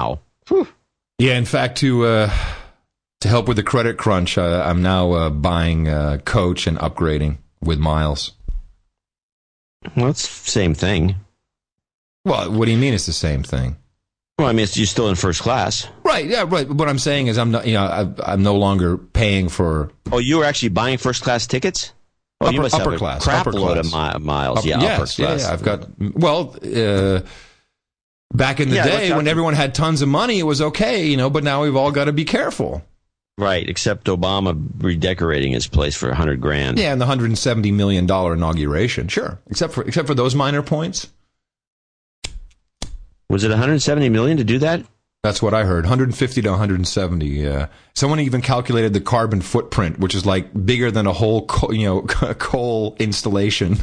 Whew. Yeah, in fact, to uh, to help with the credit crunch, uh, I'm now uh, buying uh, Coach and upgrading with miles. Well, it's the same thing. Well, what do you mean it's the same thing? Well, I mean, it's, you're still in first class. Right, yeah, right. What I'm saying is I'm not, you know, I, I'm no longer paying for... Oh, you were actually buying first class tickets? Oh, upper, you must upper have a class, crap upper load class. of mi- miles. Upper, yeah, yes, upper class. Yeah, yeah, I've got... Well, uh, back in the Yeah, day when everyone had tons of money, it was okay, you know, but now we've all got to be careful. Right, except Obama redecorating his place for a hundred grand. Yeah, and the one hundred seventy million dollars inauguration, sure. Except for except for those minor points. Was it one hundred seventy million dollars to do that? That's what I heard. one hundred fifty to one hundred seventy. Yeah. Someone even calculated the carbon footprint, which is like bigger than a whole, co- you know, coal installation.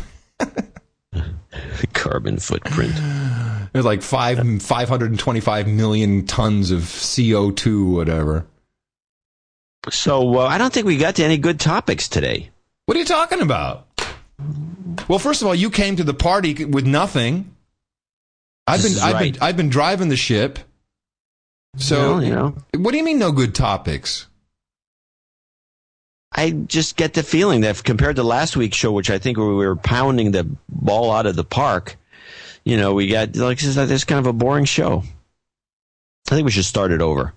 Carbon footprint. There's like five five hundred twenty-five million tons of C O two, whatever. So uh, I don't think we got to any good topics today. What are you talking about? Well, first of all, you came to the party with nothing. I've This been is I've right. been I've been driving the ship. So, Well, you know, what do you mean no good topics? I just get the feeling that compared to last week's show, which I think we were pounding the ball out of the park, you know, we got like this is kind of a boring show. I think we should start it over.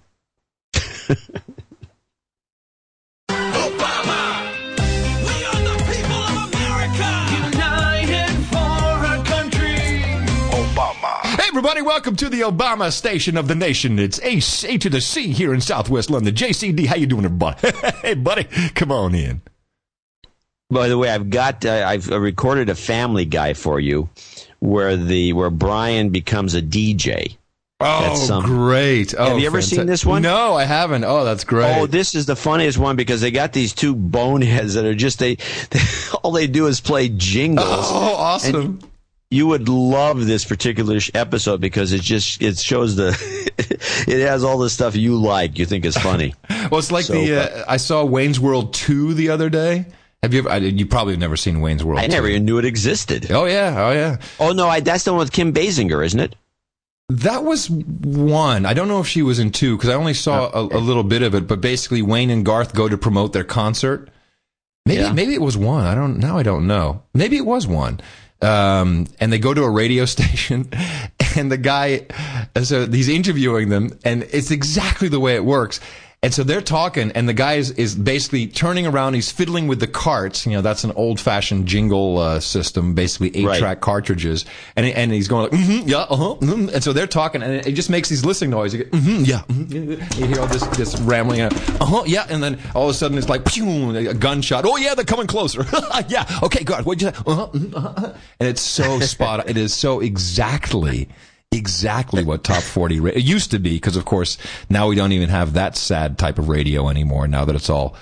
Hey everybody, welcome to the Obama station of the nation. It's A, A to the C here in Southwest London. J C D, how you doing, buddy? Hey buddy, come on in. By the way, I've got uh, I've recorded a Family Guy for you, where the where Brian becomes a D J. Oh, That's, um, great. Oh, have you ever fanta- seen this one? No, I haven't. Oh, that's great. Oh, this is the funniest one because they got these two boneheads that are just they, they all they do is play jingles. Oh, awesome. And you would love this particular sh- episode because it just it shows the it has all the stuff you like, you think is funny. Well, it's like So, the uh, I saw Wayne's World two the other day. Have you ever? I, you probably have never seen Wayne's World. I never two. even knew it existed. Oh yeah, oh yeah. Oh no, I, that's the one with Kim Basinger, isn't it? That was one. I don't know if she was in two because I only saw a, a little bit of it. But basically, Wayne and Garth go to promote their concert. Maybe Yeah. maybe it was one. I don't now. I don't know. Maybe it was one. Um, and they go to a radio station, and the guy, so he's interviewing them, and it's exactly the way it works. And so they're talking, and the guy is, is basically turning around. He's fiddling with the carts. You know, that's an old-fashioned jingle uh, system, basically eight-track Right. cartridges. And and he's going like, mm-hmm, yeah, uh-huh. Mm-hmm. And so they're talking, and it, it just makes these listening noises. You, get, mm-hmm, yeah, mm-hmm. You hear all this this rambling, uh-huh, yeah, and then all of a sudden it's like, pew, a gunshot. Oh yeah, they're coming closer. Yeah, okay, good. What'd you say? Uh-huh, uh-huh. And it's so spot on. It is so exactly. Exactly what Top forty ra- it used to be, because of course now we don't even have that sad type of radio anymore. Now that it's all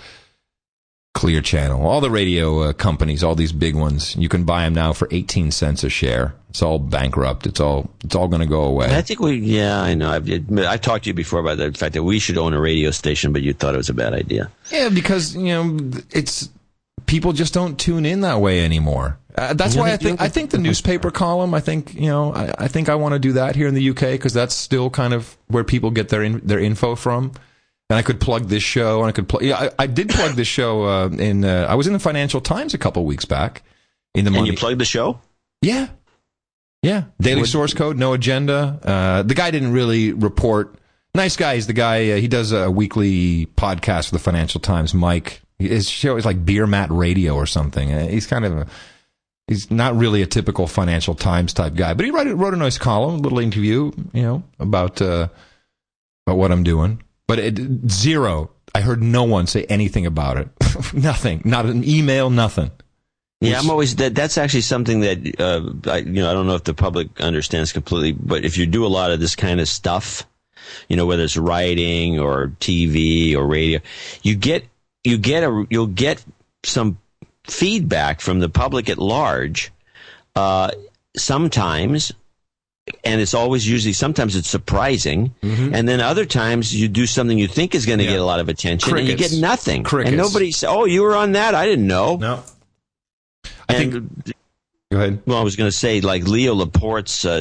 Clear Channel, all the radio uh, companies, all these big ones, you can buy them now for eighteen cents a share. It's all bankrupt. It's all it's all going to go away. I think we, yeah, I know. I've, I've talked to you before about the fact that we should own a radio station, but you thought it was a bad idea. Yeah, because you know it's people just don't tune in that way anymore. Uh, that's Yeah, why they I think do. I think the newspaper column. I think you know I, I think I want to do that here in the U K because that's still kind of where people get their in, their info from. And I could plug this show, and I could plug. Yeah, I, I did plug this show uh, in. Uh, I was in the Financial Times a couple weeks back. In the And money, you plugged the show? yeah, yeah. Daily What- source code, no agenda. Uh, the guy didn't really report. Nice guy. He's the guy. Uh, he does a weekly podcast for the Financial Times. Mike, his show is like Beer Mat Radio or something. Uh, he's kind of a. He's not really a typical Financial Times type guy, but he wrote, wrote a nice column, a little interview, you know, about uh, about what I'm doing. But it, zero. I heard no one say anything about it. Nothing. Not an email. Nothing. Yeah, I'm always that. That's actually something that uh, I, you know. I don't know if the public understands completely, but if you do a lot of this kind of stuff, you know, whether it's writing or T V or radio, you get you get a you'll get some feedback from the public at large. Uh, sometimes. And it's always usually, sometimes it's surprising. Mm-hmm. And then other times you do something you think is going to Yeah. get a lot of attention Crickets. and you get nothing. Crickets. And nobody says, oh, you were on that? I didn't know. No. I and, think. Go ahead. well, I was going to say, like Leo Laporte's uh,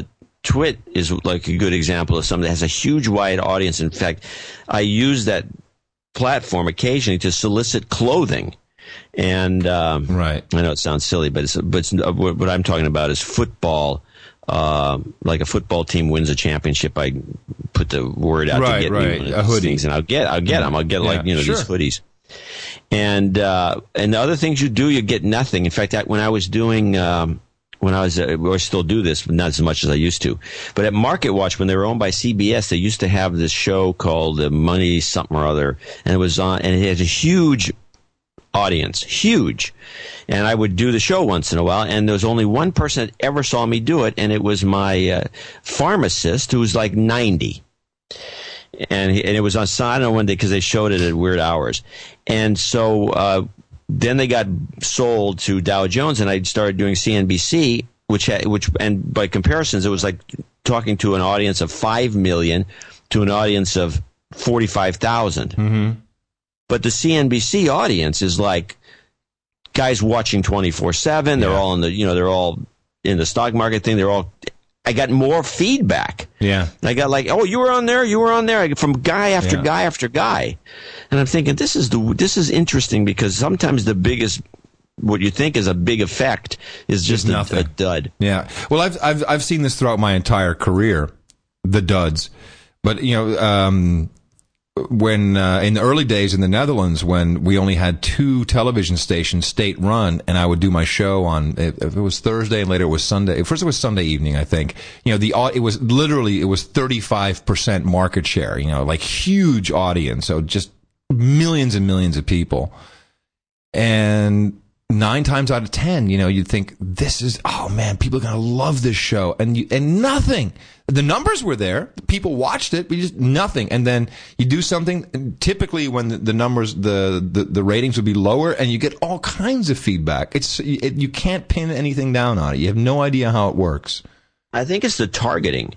Twit is like a good example of something that has a huge wide audience. In fact, I use that platform occasionally to solicit clothing. And um, right. I know it sounds silly, but it's, but it's, uh, what I'm talking about is football. Uh, like a football team wins a championship, I put the word out right, to get right. me a hoodie, things, and I'll get, I'll get them. I'll get yeah, like you know sure. these hoodies. And uh, and the other things you do, you get nothing. In fact, I, when I was doing, um, when I was, uh, or still do this, but not as much as I used to. But at Market Watch, when they were owned by C B S, they used to have this show called uh, Money Something or Other, and it was on, and it had a huge audience, huge. And I would do the show once in a while, and there was only one person that ever saw me do it, and it was my uh, pharmacist, who was like ninety. And, he, and it was on Saturday one day because they showed it at weird hours. And so uh, then they got sold to Dow Jones, and I started doing C N B C, which had, which and by comparisons, it was like talking to an audience of five million to an audience of forty-five thousand. Mm-hmm. But the C N B C audience is like guys watching twenty-four seven. They're Yeah. all in the, you know, they're all in the stock market thing. They're all, I got more feedback. Yeah. I got like, oh, you were on there, you were on there, from guy after Yeah. guy after guy. And I'm thinking, this is the, this is interesting because sometimes the biggest, what you think is a big effect is just a, nothing. a dud. Yeah. Well, I've I've I've seen this throughout my entire career, the duds. But you know, um, when uh, in the early days in the Netherlands, when we only had two television stations, state run, and I would do my show on if it was Thursday and later it was Sunday. First it was Sunday evening, I think. You know, the it was literally it was thirty-five percent market share. You know, like huge audience, so just millions and millions of people, and nine times out of ten, you know, you'd think this is, oh man, people are going to love this show. And you, and nothing. The numbers were there. People watched it, but just nothing. And then you do something, and typically when the, the numbers, the, the, the ratings would be lower, and you get all kinds of feedback. It's, it, you can't pin anything down on it. You have no idea how it works. I think it's the targeting.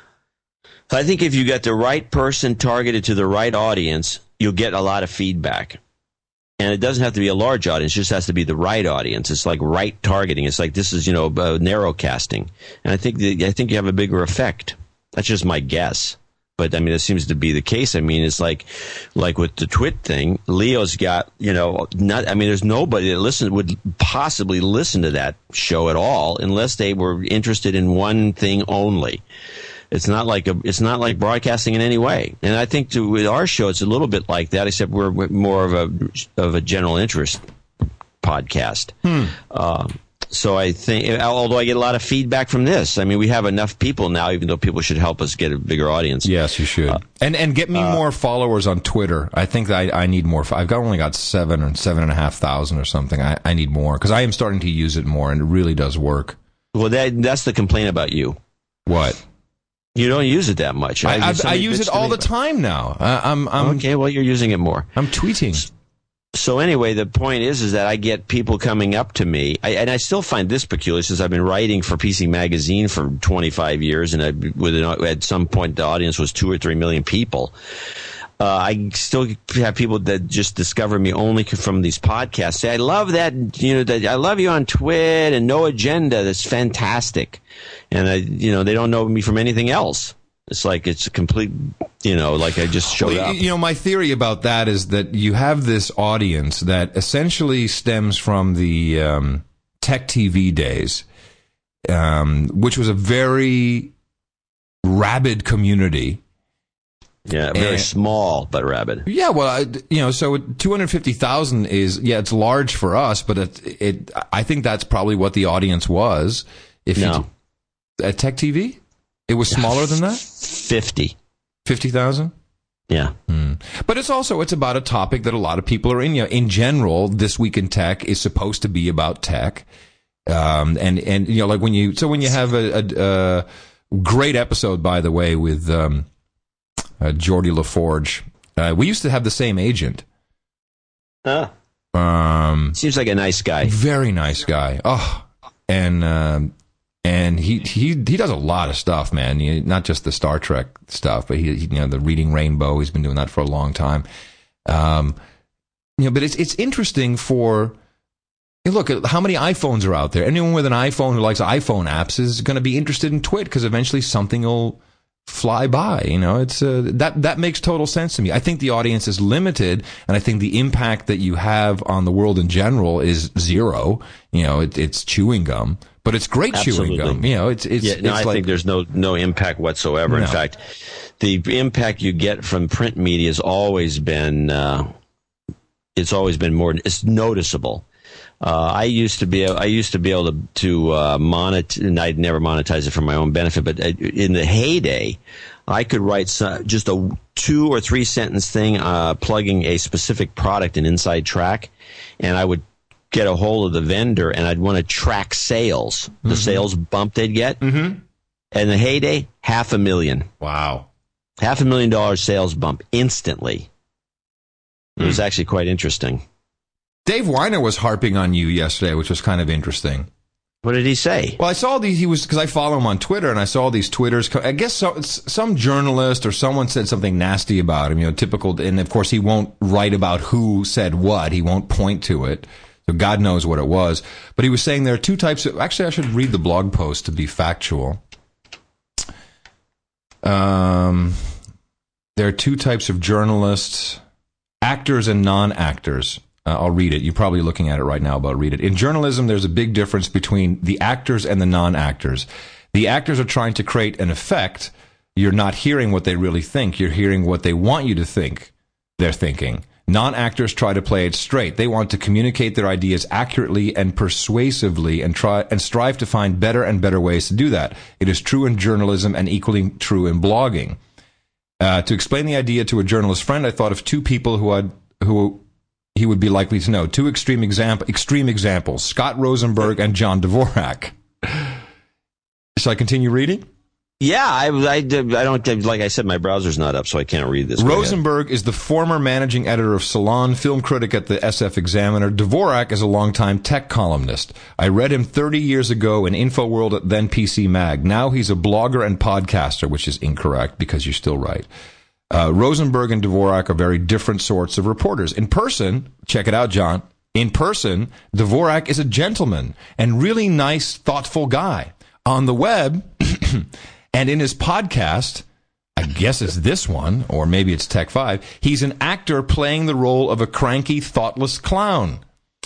I think if you get the right person targeted to the right audience, you'll get a lot of feedback. And it doesn't have to be a large audience; it just has to be the right audience. It's like right targeting. It's like this is, you know, uh, narrow casting. And I think the, I think you have a bigger effect. That's just my guess. But I mean, it seems to be the case. I mean, it's like, like with the Twit thing, Leo's got, you know, not. I mean, there's nobody that listen would possibly listen to that show at all unless they were interested in one thing only. It's not like a, it's not like broadcasting in any way. And I think to, with our show, it's a little bit like that, except we're more of a of a general interest podcast. Hmm. Uh, so I think, although I get a lot of feedback from this, I mean, we have enough people now, even though people should help us get a bigger audience. Yes, you should. Uh, and and get me uh, more followers on Twitter. I think that I, I need more. I've got only got seven or seven and a half thousand or something. I, I need more because I am starting to use it more, and it really does work. Well, that that's the complaint about you. What? You don't use it that much. I, I, I use it all the time now. Uh, I'm, I'm okay. Well, you're using it more. I'm tweeting. So anyway, the point is, is that I get people coming up to me, I, and I still find this peculiar since I've been writing for P C Magazine for twenty-five years, and I, with an, at some point the audience was two or three million people. Uh, I still have people that just discover me only from these podcasts. Say, I love that, you know, that I love you on Twit and No Agenda. That's fantastic. And I, you know, they don't know me from anything else. It's like it's a complete, you know, like I just showed well, up. You know, my theory about that is that you have this audience that essentially stems from the um, Tech T V days, um, which was a very rabid community. Yeah, very and, small but rabid. Yeah, well, I, you know, so two hundred fifty thousand is, yeah, it's large for us, but it, it, I think that's probably what the audience was. If no. you, at Tech T V? It was smaller than that? fifty. fifty thousand? Yeah. Hmm. But it's also, it's about a topic that a lot of people are in. You know, in general, This Week in Tech is supposed to be about tech. Um, and, and, you know, like when you, so when you have a, a, a great episode, by the way, with, um, Uh, Geordie LaForge. Uh, we used to have the same agent. Huh. Um, Seems like a nice guy. Very nice guy. Oh, and um, and he he he does a lot of stuff, man. You, not just the Star Trek stuff, but he, he you know the Reading Rainbow. He's been doing that for a long time. Um, you know, but it's it's interesting for Hey, look at how many iPhones are out there. Anyone with an iPhone who likes iPhone apps is going to be interested in Twit because eventually something will fly by. You know, it's uh, that that makes total sense to me. I think the audience is limited, and I think the impact that you have on the world in general is zero. You know, it, it's chewing gum, but it's great Absolutely. chewing gum. You know, it's it's. Yeah, no, it's I like, think there's no no impact whatsoever. No. In fact, the impact you get from print media has always been uh, it's always been more. It's noticeable. Uh, I used to be I used to be able to to uh, monetize, and I'd never monetize it for my own benefit. But in the heyday, I could write some, just a two or three sentence thing uh, plugging a specific product in Inside Track, and I would get a hold of the vendor, and I'd want to track sales, the mm-hmm. sales bump they'd get. Mm-hmm. In the heyday, half a million. Wow, half a million dollar sales bump instantly. It mm. was actually quite interesting. Dave Weiner was harping on you yesterday, which was kind of interesting. What did he say? Well, I saw these, he was, because I follow him on Twitter, and I saw these Twitters. I guess so, some journalist or someone said something nasty about him, you know, typical, and of course he won't write about who said what, he won't point to it, so God knows what it was. But he was saying there are two types of, actually I should read the blog post to be factual. Um, there are two types of journalists, actors and non-actors. Uh, I'll read it. You're probably looking at it right now, but I'll read it. In journalism, there's a big difference between the actors and the non-actors. The actors are trying to create an effect. You're not hearing what they really think. You're hearing what they want you to think they're thinking. Non-actors try to play it straight. They want to communicate their ideas accurately and persuasively and try and strive to find better and better ways to do that. It is true in journalism and equally true in blogging. Uh, to explain the idea to a journalist friend, I thought of two people who had who he would be likely to know. Two extreme example, extreme examples, Scott Rosenberg and John Dvorak. Shall I continue reading? Yeah, I, I, I don't, like I said, my browser's not up, so I can't read this. Rosenberg is the former managing editor of Salon, film critic at the S F Examiner. Dvorak is a longtime tech columnist. I read him thirty years ago in InfoWorld at then P C Mag. Now he's a blogger and podcaster, which is incorrect because you're still right. Uh, Rosenberg and Dvorak are very different sorts of reporters. In person, check it out, John. In person, Dvorak is a gentleman and really nice, thoughtful guy. On the web, and in his podcast, I guess it's this one, or maybe it's Tech five, he's an actor playing the role of a cranky, thoughtless clown.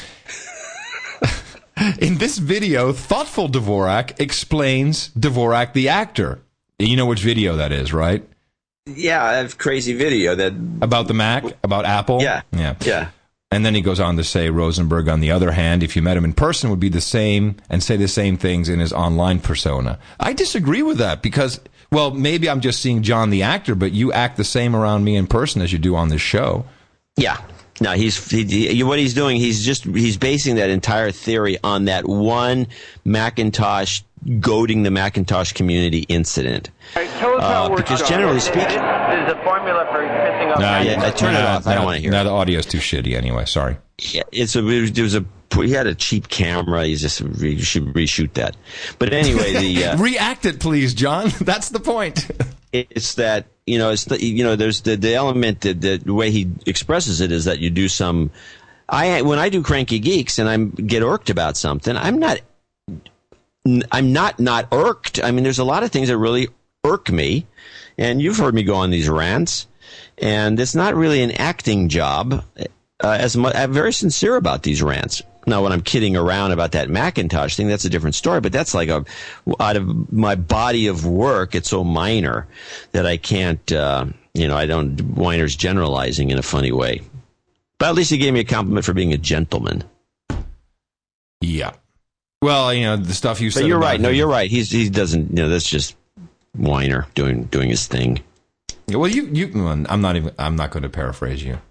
In this video, thoughtful Dvorak explains Dvorak the actor. You know which video that is, right? Yeah, I have crazy video that about the Mac, about Apple. Yeah, yeah, yeah. And then he goes on to say Rosenberg, on the other hand, if you met him in person, would be the same and say the same things in his online persona. I disagree with that because, well, maybe I'm just seeing John the actor, but you act the same around me in person as you do on this show. Yeah. No, he's he, he, what he's doing. He's just he's basing that entire theory on that one Macintosh goading the Macintosh community incident. Right, tell us how uh, it works, because John. generally speaking, this is a formula for pissing off. No, yeah, I turn no, it off. No, I don't want to hear. No, it. the audio's too shitty anyway. Sorry. Yeah, it's a it was, it was a he had a cheap camera. He's just you should reshoot that. But anyway, the uh, react it, please, John. That's the point. It's that, you know, it's the, you know, there's the, the element that the, the way he expresses it is that you do some, I, when I do Cranky Geeks and I get irked about something, I'm not, I'm not, not irked. I mean, there's a lot of things that really irk me, and you've heard me go on these rants, and it's not really an acting job, uh, as much, I'm very sincere about these rants. Now, when I'm kidding around about that Macintosh thing, that's a different story. But that's like a out of my body of work. It's so minor that I can't, uh, you know, I don't. Weiner's generalizing in a funny way. But at least he gave me a compliment for being a gentleman. Yeah. Well, you know, the stuff you said. But you're about right. him. No, you're right. He's he doesn't. You know, that's just Weiner doing doing his thing. Well, you you. I'm not even. I'm not going to paraphrase you.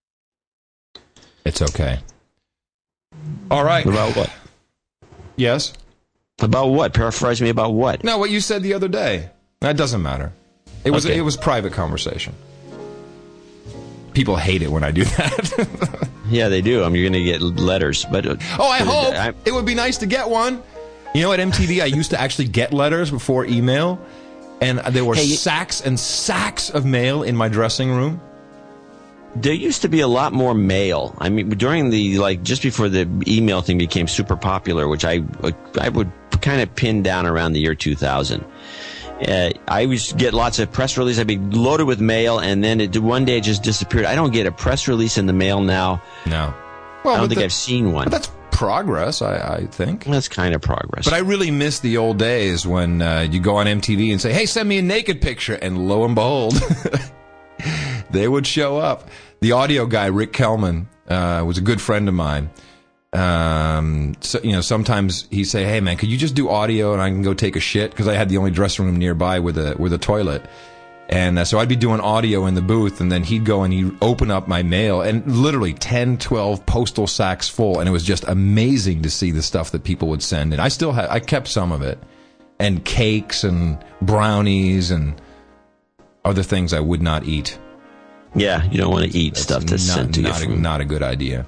It's okay. All right. About what? Yes? About what? Paraphrase me about what? No, what you said the other day. That doesn't matter. It was Okay. it was private conversation. People hate it when I do that. Yeah, they do. I mean, you're going to get letters. But oh, I but hope. I, It would be nice to get one. You know, at M T V, I used to actually get letters before email, and there were Hey, you- sacks and sacks of mail in my dressing room. there used to be a lot more mail. I mean, during the, like, just before the email thing became super popular, which I, I would kind of pin down around the year two thousand. Uh, I used to get lots of press releases. I'd be loaded with mail, and then it, one day it just disappeared. I don't get a press release in the mail now. No. Well, I don't think the, I've seen one. But that's progress, I, I think. That's kind of progress. But I really miss the old days when uh, you go on M T V and say, hey, send me a naked picture, and lo and behold, they would show up. The audio guy, Rick Kellman, uh, was a good friend of mine. Um, so, you know, sometimes he'd say, hey, man, could you just do audio and I can go take a shit? Because I had the only dressing room nearby with a, with a toilet. And uh, so I'd be doing audio in the booth, and then he'd go and he'd open up my mail, and literally ten, twelve postal sacks full. And it was just amazing to see the stuff that people would send. And I still had, I kept some of it. And cakes and brownies and other things I would not eat. Yeah, you don't want to eat That's stuff that's not, sent to not you. A, From... not a good idea.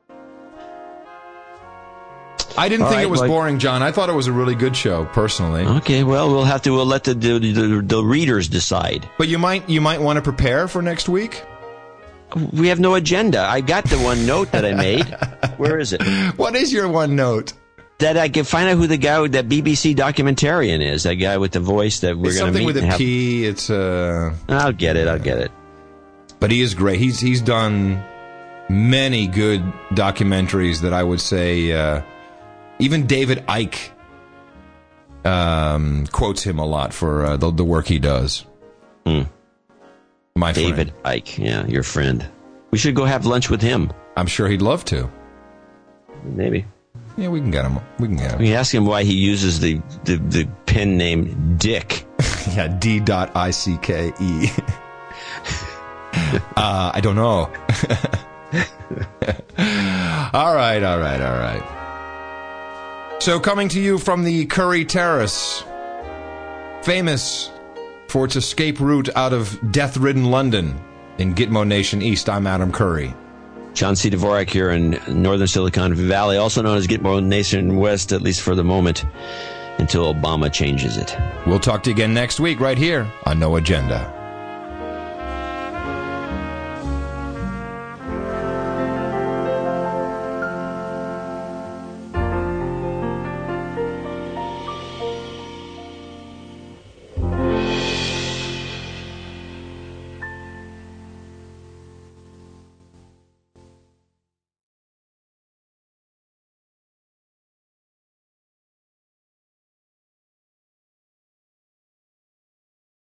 I didn't All think right, it was like- boring, John. I thought it was a really good show, personally. Okay, well, we'll have to, we'll let the, the, the, the readers decide. But you might you might want to prepare for next week. We have no agenda. I got the one note that I made. Where is it? What is your one note? That I can find out who the guy, that B B C documentarian is. That guy with the voice that we're It's going to something meet. with and a have- P. It's uh, I'll get it. I'll get it. but he is great. He's he's done many good documentaries that I would say. Uh, even David Icke um, quotes him a lot for uh, the the work he does. Hmm. My David friend. Icke, yeah, your friend. We should go have lunch with him. I'm sure he'd love to. Maybe. Yeah, we can get him. We can get him. We ask him why he uses the, the, the pen name Dick. Yeah, D dot I C K E. uh, I don't know. all right, all right, all right. So coming to you from the Curry Terrace, famous for its escape route out of death-ridden London in Gitmo Nation East, I'm Adam Curry. John C. Dvorak here in northern Silicon Valley, also known as Gitmo Nation West, at least for the moment, until Obama changes it. We'll talk to you again next week right here on No Agenda.